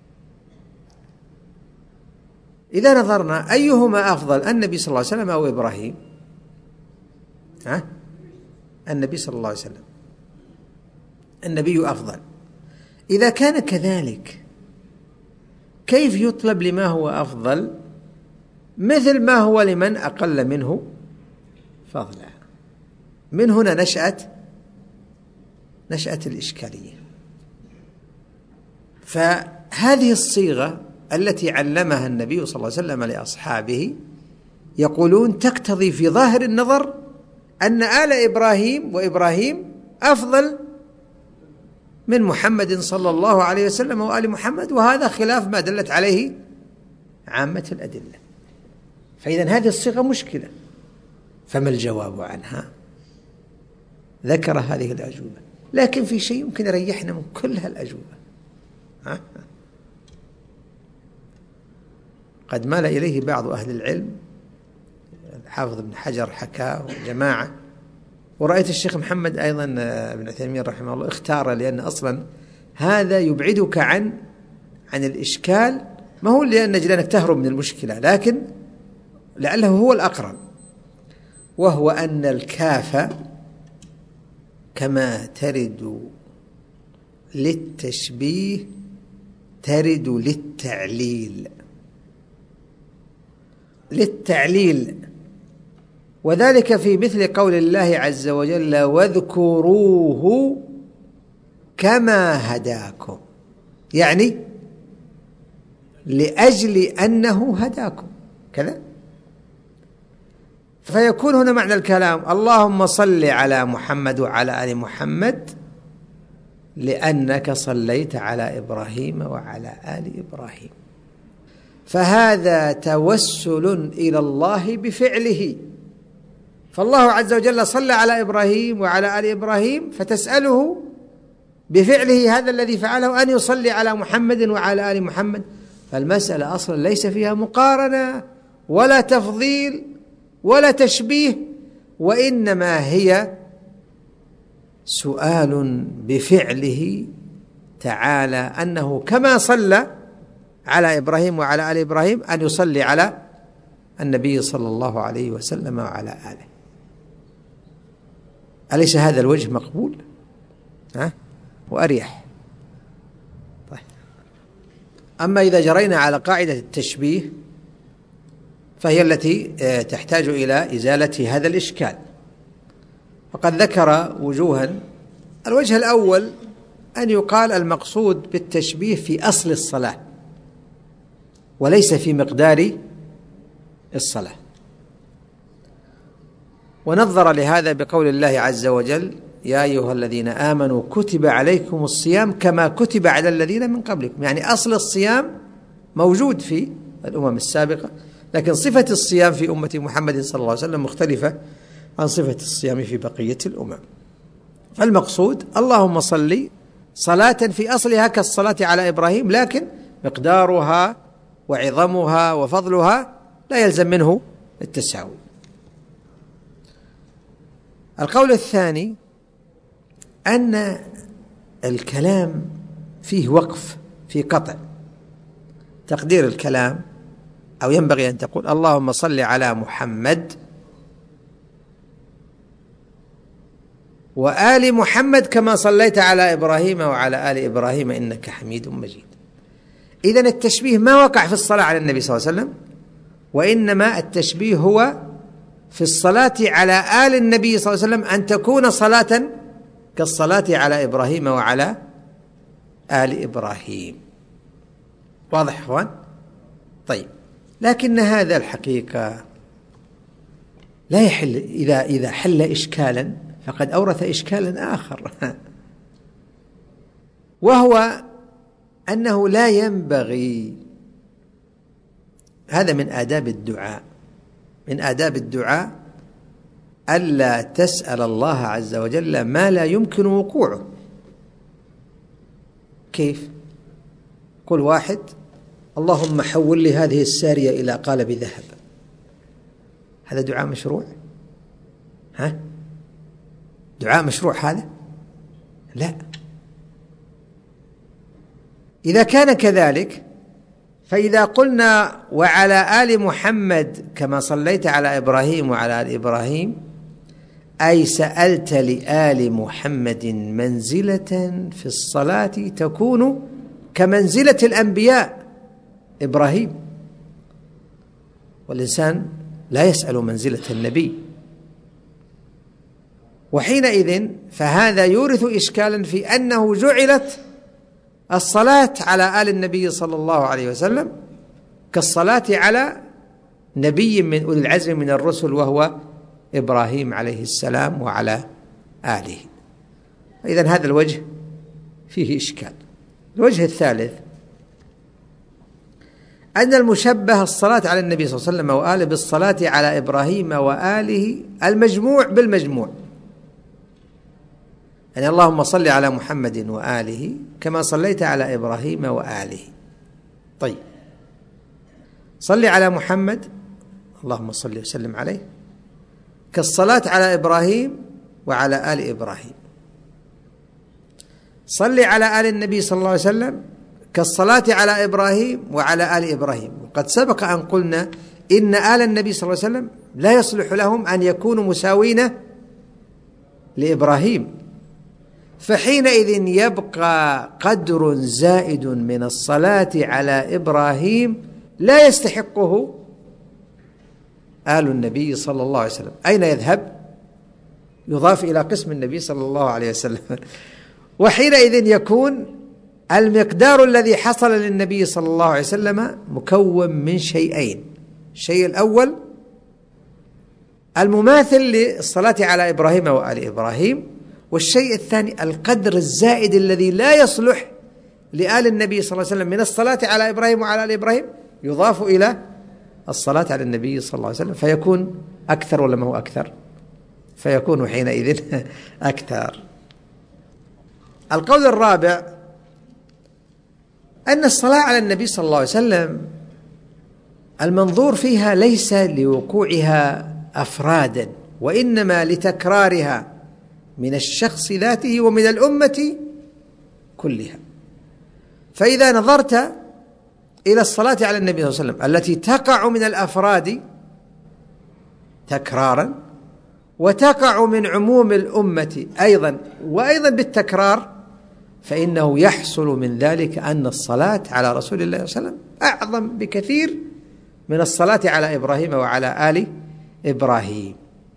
إذا نظرنا أيهما أفضل، النبي صلى الله عليه وسلم أو إبراهيم؟ ها؟ النبي صلى الله عليه وسلم، النبي أفضل. إذا كان كذلك كيف يطلب لما هو أفضل مثل ما هو لمن أقل منه فضلا. من هنا نشأت نشأت الإشكالية. فهذه الصيغة التي علمها النبي صلى الله عليه وسلم لأصحابه يقولون تقتضي في ظاهر النظر أن آل إبراهيم وإبراهيم أفضل من محمد صلى الله عليه وسلم وآل محمد، وهذا خلاف ما دلت عليه عامة الأدلة. فإذا هذه الصيغة مشكلة، فما الجواب عنها؟ ذكر هذه الأجوبة، لكن في شيء يمكن يريحنا من كل هالأجوبة. ها؟ قد مال إليه بعض أهل العلم، الحافظ ابن حجر حكى وجماعة، ورأيت الشيخ محمد أيضا بن عثيمين رحمه الله اختار، لأن أصلا هذا يبعدك عن عن الإشكال، ما هو لأن أجلانك تهرب من المشكلة، لكن لعله هو الأقرب، وهو أن الكاف كما ترد للتشبيه ترد للتعليل للتعليل وذلك في مثل قول الله عز وجل: واذكروه كما هداكم، يعني لأجل أنه هداكم كذا. فيكون هنا معنى الكلام: اللهم صل على محمد وعلى آل محمد لأنك صليت على إبراهيم وعلى آل إبراهيم. فهذا توسل إلى الله بفعله، فالله عز وجل صلى على إبراهيم وعلى آل إبراهيم، فتسأله بفعله هذا الذي فعله أن يصلي على محمد وعلى آل محمد. فالمسألة أصلا ليس فيها مقارنة ولا تفضيل ولا تشبيه، وإنما هي سؤال بفعله تعالى أنه كما صلى على إبراهيم وعلى آل إبراهيم أن يصلي على النبي صلى الله عليه وسلم وعلى آله. أليس هذا الوجه مقبول؟ ها؟ وأريح. طيب. أما إذا جرينا على قاعدة التشبيه فهي التي تحتاج إلى إزالة هذا الإشكال، وقد ذكر وجوها. الوجه الأول أن يقال المقصود بالتشبيه في أصل الصلاة وليس في مقدار الصلاة، ونظر لهذا بقول الله عز وجل: يا أيها الذين آمنوا كتب عليكم الصيام كما كتب على الذين من قبلكم. يعني أصل الصيام موجود في الأمم السابقة، لكن صفة الصيام في أمة محمد صلى الله عليه وسلم مختلفة عن صفة الصيام في بقية الأمم. فالمقصود اللهم صل صلاة في أصلها كالصلاة على إبراهيم، لكن مقدارها وعظمها وفضلها لا يلزم منه التساوي. القول الثاني أن الكلام فيه وقف، في قطع. تقدير الكلام أو ينبغي أن تقول: اللهم صل على محمد وآل محمد كما صليت على إبراهيم وعلى آل إبراهيم إنك حميد مجيد. إذن التشبيه ما وقع في الصلاة على النبي صلى الله عليه وسلم، وإنما التشبيه هو في الصلاة على آل النبي صلى الله عليه وسلم، أن تكون صلاة كالصلاة على إبراهيم وعلى آل إبراهيم. واضح أخوان؟ طيب، لكن هذا الحقيقة لا يحل. إذا إذا حل إشكالا فقد أورث إشكالا آخر، وهو أنه لا ينبغي، هذا من آداب الدعاء، من آداب الدعاء ألا تسأل الله عز وجل ما لا يمكن وقوعه. كيف؟ قل واحد: اللهم حول لي هذه السارية إلى قالب ذهب. هذا دعاء مشروع؟ ها؟ دعاء مشروع هذا؟ لا. إذا كان كذلك فإذا قلنا وعلى آل محمد كما صليت على إبراهيم وعلى آل إبراهيم، أي سألت لآل محمد منزلة في الصلاة تكون كمنزلة الأنبياء إبراهيم والإنسان لا يسأل منزلة النبي، وحينئذ فهذا يورث إشكالا في أنه جعلت الصلاة على آل النبي صلى الله عليه وسلم كالصلاة على نبي من أولي العزم من الرسل وهو إبراهيم عليه السلام وعلى آله. إذن هذا الوجه فيه إشكال. الوجه الثالث أن المشبه الصلاة على النبي صلى الله عليه وسلم وآله بالصلاة على إبراهيم وآله المجموع بالمجموع، يعني اللهم صل على محمد وآله كما صليت على إبراهيم وآله. طيب، صل على محمد اللهم صل وسلم عليه كالصلاة على إبراهيم وعلى آل إبراهيم. صل على آل النبي صلى الله عليه وسلم كالصلاة على إبراهيم وعلى آل إبراهيم. وقد سبق أن قلنا إن آل النبي صلى الله عليه وسلم لا يصلح لهم أن يكونوا مساوين لإبراهيم، فحينئذ يبقى قدر زائد من الصلاة على إبراهيم لا يستحقه آل النبي صلى الله عليه وسلم. أين يذهب؟ يضاف إلى قسم النبي صلى الله عليه وسلم، وحينئذ يكون المقدار الذي حصل للنبي صلى الله عليه وسلم مكون من شيئين: الشيء الأول المماثل للصلاة على إبراهيم وآل إبراهيم، والشيء الثاني القدر الزائد الذي لا يصلح لآل النبي صلى الله عليه وسلم من الصلاة على إبراهيم وعلى آل إبراهيم يضاف إلى الصلاة على النبي صلى الله عليه وسلم، فيكون أكثر ولا ما هو أكثر؟ فيكون حينئذ أكثر. القول الرابع أن الصلاة على النبي صلى الله عليه وسلم المنظور فيها ليس لوقوعها أفرادا، وإنما لتكرارها من الشخص ذاته ومن الأمة كلها. فإذا نظرت إلى الصلاة على النبي صلى الله عليه وسلم التي تقع من الأفراد تكرارا وتقع من عموم الأمة أيضا وأيضا بالتكرار، فإنه يحصل من ذلك أن الصلاة على رسول الله صلى الله عليه وسلم أعظم بكثير من الصلاة على إبراهيم وعلى آل إبراهيم.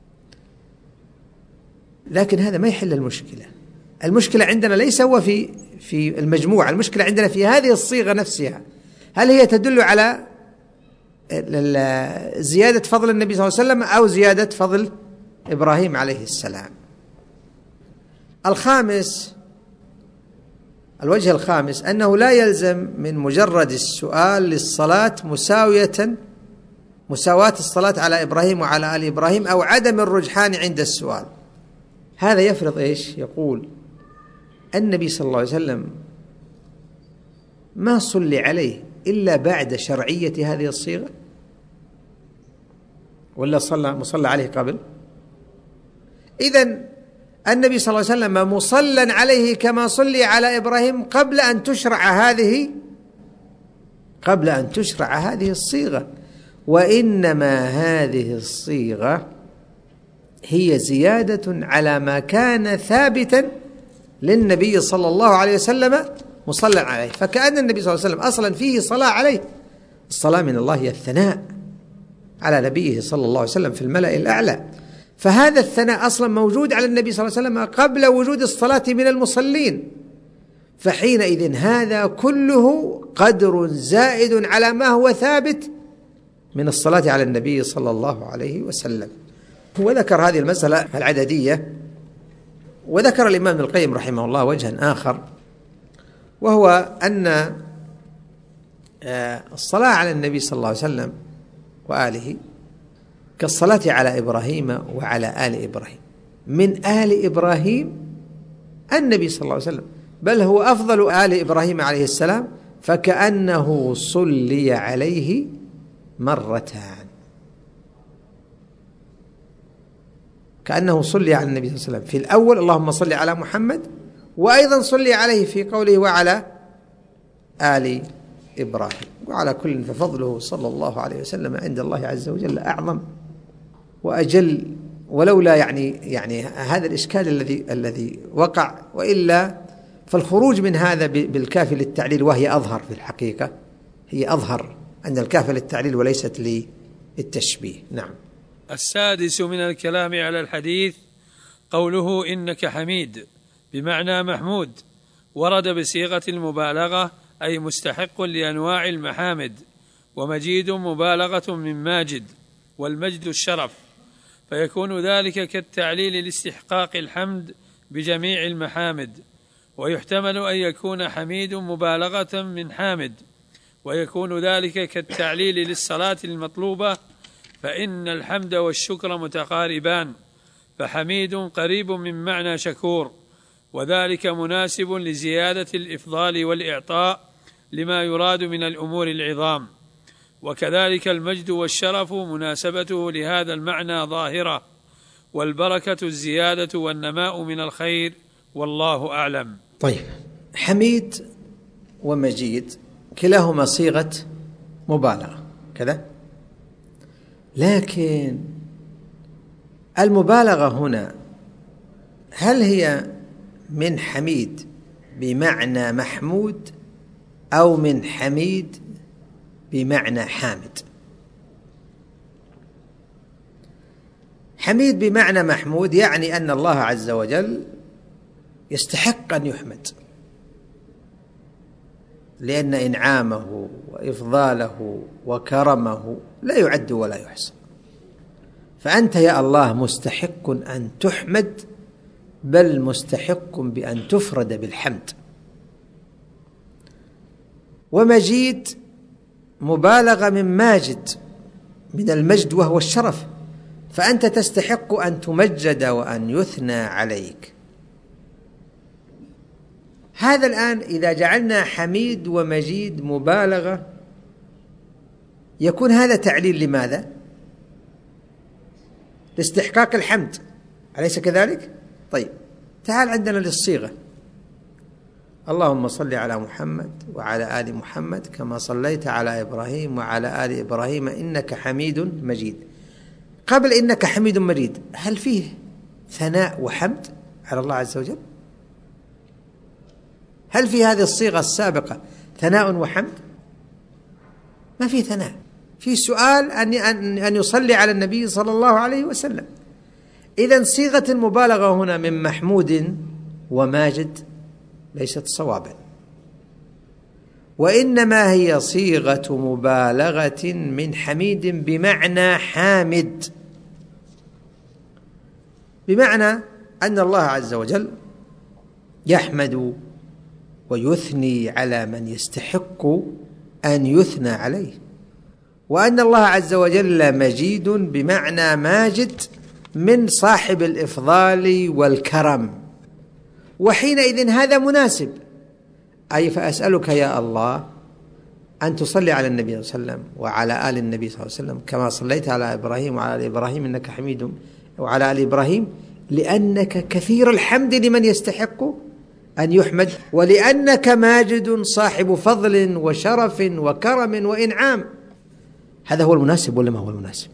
لكن هذا ما يحل المشكلة. المشكلة عندنا ليس هو في في المجموعة، المشكلة عندنا في هذه الصيغة نفسها. هل هي تدل على زيادة فضل النبي صلى الله عليه وسلم أو زيادة فضل إبراهيم عليه السلام؟ الخامس، الوجه الخامس أنه لا يلزم من مجرد السؤال للصلاة مساوية مساواة الصلاة على إبراهيم وعلى آل إبراهيم أو عدم الرجحان عند السؤال. هذا يفرض إيش؟ يقول النبي صلى الله عليه وسلم ما صلي عليه إلا بعد شرعية هذه الصيغة، ولا صلى مصلى عليه قبل؟ إذن النبي صلى الله عليه وسلم مصلى عليه كما صلي على إبراهيم قبل أن تشرع هذه قبل أن تشرع هذه الصيغة، وإنما هذه الصيغة هي زيادة على ما كان ثابتا للنبي صلى الله عليه وسلم مصلى عليه. فكأن النبي صلى الله عليه وسلم أصلا فيه صلاة عليه. الصلاة من الله هي الثناء على نبيه صلى الله عليه وسلم في الملأ الأعلى، فهذا الثناء أصلا موجود على النبي صلى الله عليه وسلم قبل وجود الصلاة من المصلين، فحينئذ هذا كله قدر زائد على ما هو ثابت من الصلاة على النبي صلى الله عليه وسلم. وذكر هذه المسألة العددية. وذكر الإمام ابن القيم رحمه الله وجها آخر، وهو أن الصلاة على النبي صلى الله عليه وسلم وآله كالصلاة على إبراهيم وعلى آل إبراهيم. من آل إبراهيم النبي صلى الله عليه وسلم، بل هو أفضل آل إبراهيم عليه السلام، فكأنه صلي عليه مرتان، كأنه صلي على النبي صلى الله عليه وسلم في الأول اللهم صل على محمد، وأيضا صلي عليه في قوله وعلى آل إبراهيم. وعلى كل ففضله صلى الله عليه وسلم عند الله عز وجل أعظم وأجل، ولولا يعني يعني هذا الإشكال الذي الذي وقع، وإلا فالخروج من هذا بالكاف للتعليل، وهي أظهر في الحقيقة، هي أظهر أن الكاف للتعليل وليست التشبيه. نعم. السادس من الكلام على الحديث قوله إنك حميد بمعنى محمود، ورد بصيغة المبالغة أي مستحق لأنواع المحامد، ومجيد مبالغة من ماجد، والمجد الشرف، فيكون ذلك كالتعليل لاستحقاق الحمد بجميع المحامد. ويحتمل أن يكون حميد مبالغة من حامد، ويكون ذلك كالتعليل للصلاة المطلوبة، فإن الحمد والشكر متقاربان، فحميد قريب من معنى شكور، وذلك مناسب لزيادة الإفضال والإعطاء لما يراد من الأمور العظام. وكذلك المجد والشرف مناسبته لهذا المعنى ظاهرة، والبركة الزيادة والنماء من الخير، والله أعلم. طيب، حميد ومجيد كلاهما صيغة مبالغة كذا، لكن المبالغة هنا هل هي من حميد بمعنى محمود أو من حميد بمعنى حامد؟ حميد بمعنى محمود يعني أن الله عز وجل يستحق أن يحمد، لأن إنعامه وإفضاله وكرمه لا يعد ولا يحصى، فأنت يا الله مستحق أن تحمد، بل مستحق بأن تفرد بالحمد. ومجيد مبالغة من ماجد، من المجد وهو الشرف، فأنت تستحق أن تمجد وأن يثنى عليك. هذا الآن إذا جعلنا حميد ومجيد مبالغة يكون هذا تعليل لماذا؟ لاستحقاق الحمد، أليس كذلك؟ طيب، تعال عندنا للصيغة. اللهم صل على محمد وعلى آل محمد كما صليت على إبراهيم وعلى آل إبراهيم إنك حميد مجيد. قبل إنك حميد مجيد هل فيه ثناء وحمد على الله عز وجل؟ هل في هذه الصيغة السابقة ثناء وحمد؟ ما في ثناء، في سؤال أن أن يصلي على النبي صلى الله عليه وسلم. إذن صيغة المبالغة هنا من محمود وماجد ليست صوابا، وإنما هي صيغة مبالغة من حميد بمعنى حامد، بمعنى أن الله عز وجل يحمد ويثني على من يستحق أن يثنى عليه، وأن الله عز وجل مجيد بمعنى ماجد من صاحب الإفضال والكرم. وحينئذ هذا مناسب، أي فأسألك يا الله أن تصلي على النبي صلى الله عليه وسلم وعلى آل النبي صلى الله عليه وسلم كما صليت على إبراهيم وعلى آل إبراهيم إنك حميد، وعلى آل إبراهيم، لأنك كثير الحمد لمن يستحق أن يحمد، ولأنك ماجد صاحب فضل وشرف وكرم وإنعام. هذا هو المناسب ولا ما هو المناسب؟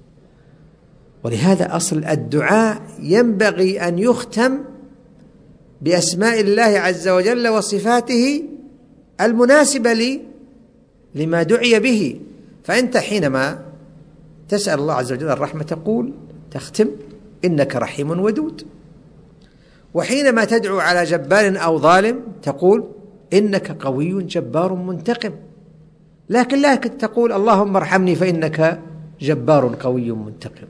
ولهذا أصل الدعاء ينبغي أن يختم بأسماء الله عز وجل وصفاته المناسبة لي لما دعي به. فأنت حينما تسأل الله عز وجل الرحمة تقول تختم إنك رحيم ودود، وحينما تدعو على جبار أو ظالم تقول إنك قوي جبار منتقم، لكن لا تقول اللهم ارحمني فإنك جبار قوي منتقم،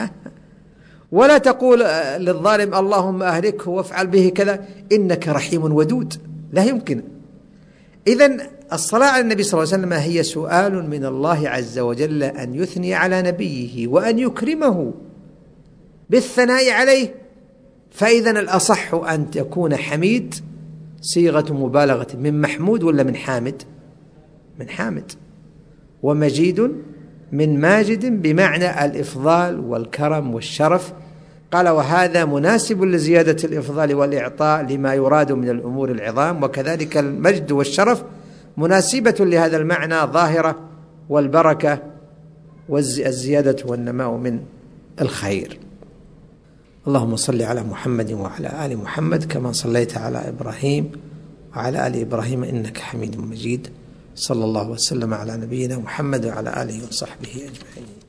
ولا تقول للظالم اللهم أهلكه وافعل به كذا إنك رحيم ودود، لا يمكن. إذن الصلاة على النبي صلى الله عليه وسلم هي سؤال من الله عز وجل أن يثني على نبيه وأن يكرمه بالثناء عليه. فإذن الأصح أن تكون حميد صيغة مبالغة من محمود ولا من حامد؟ من حامد. ومجيد من ماجد بمعنى الإفضال والكرم والشرف. قال وهذا مناسب لزيادة الإفضال والإعطاء لما يراد من الأمور العظام، وكذلك المجد والشرف مناسبة لهذا المعنى ظاهرة، والبركة والزيادة والنماء من الخير. اللهم صل على محمد وعلى آل محمد كما صليت على إبراهيم وعلى آل إبراهيم إنك حميد مجيد. صلى الله وسلم على نبينا محمد وعلى آله وصحبه أجمعين.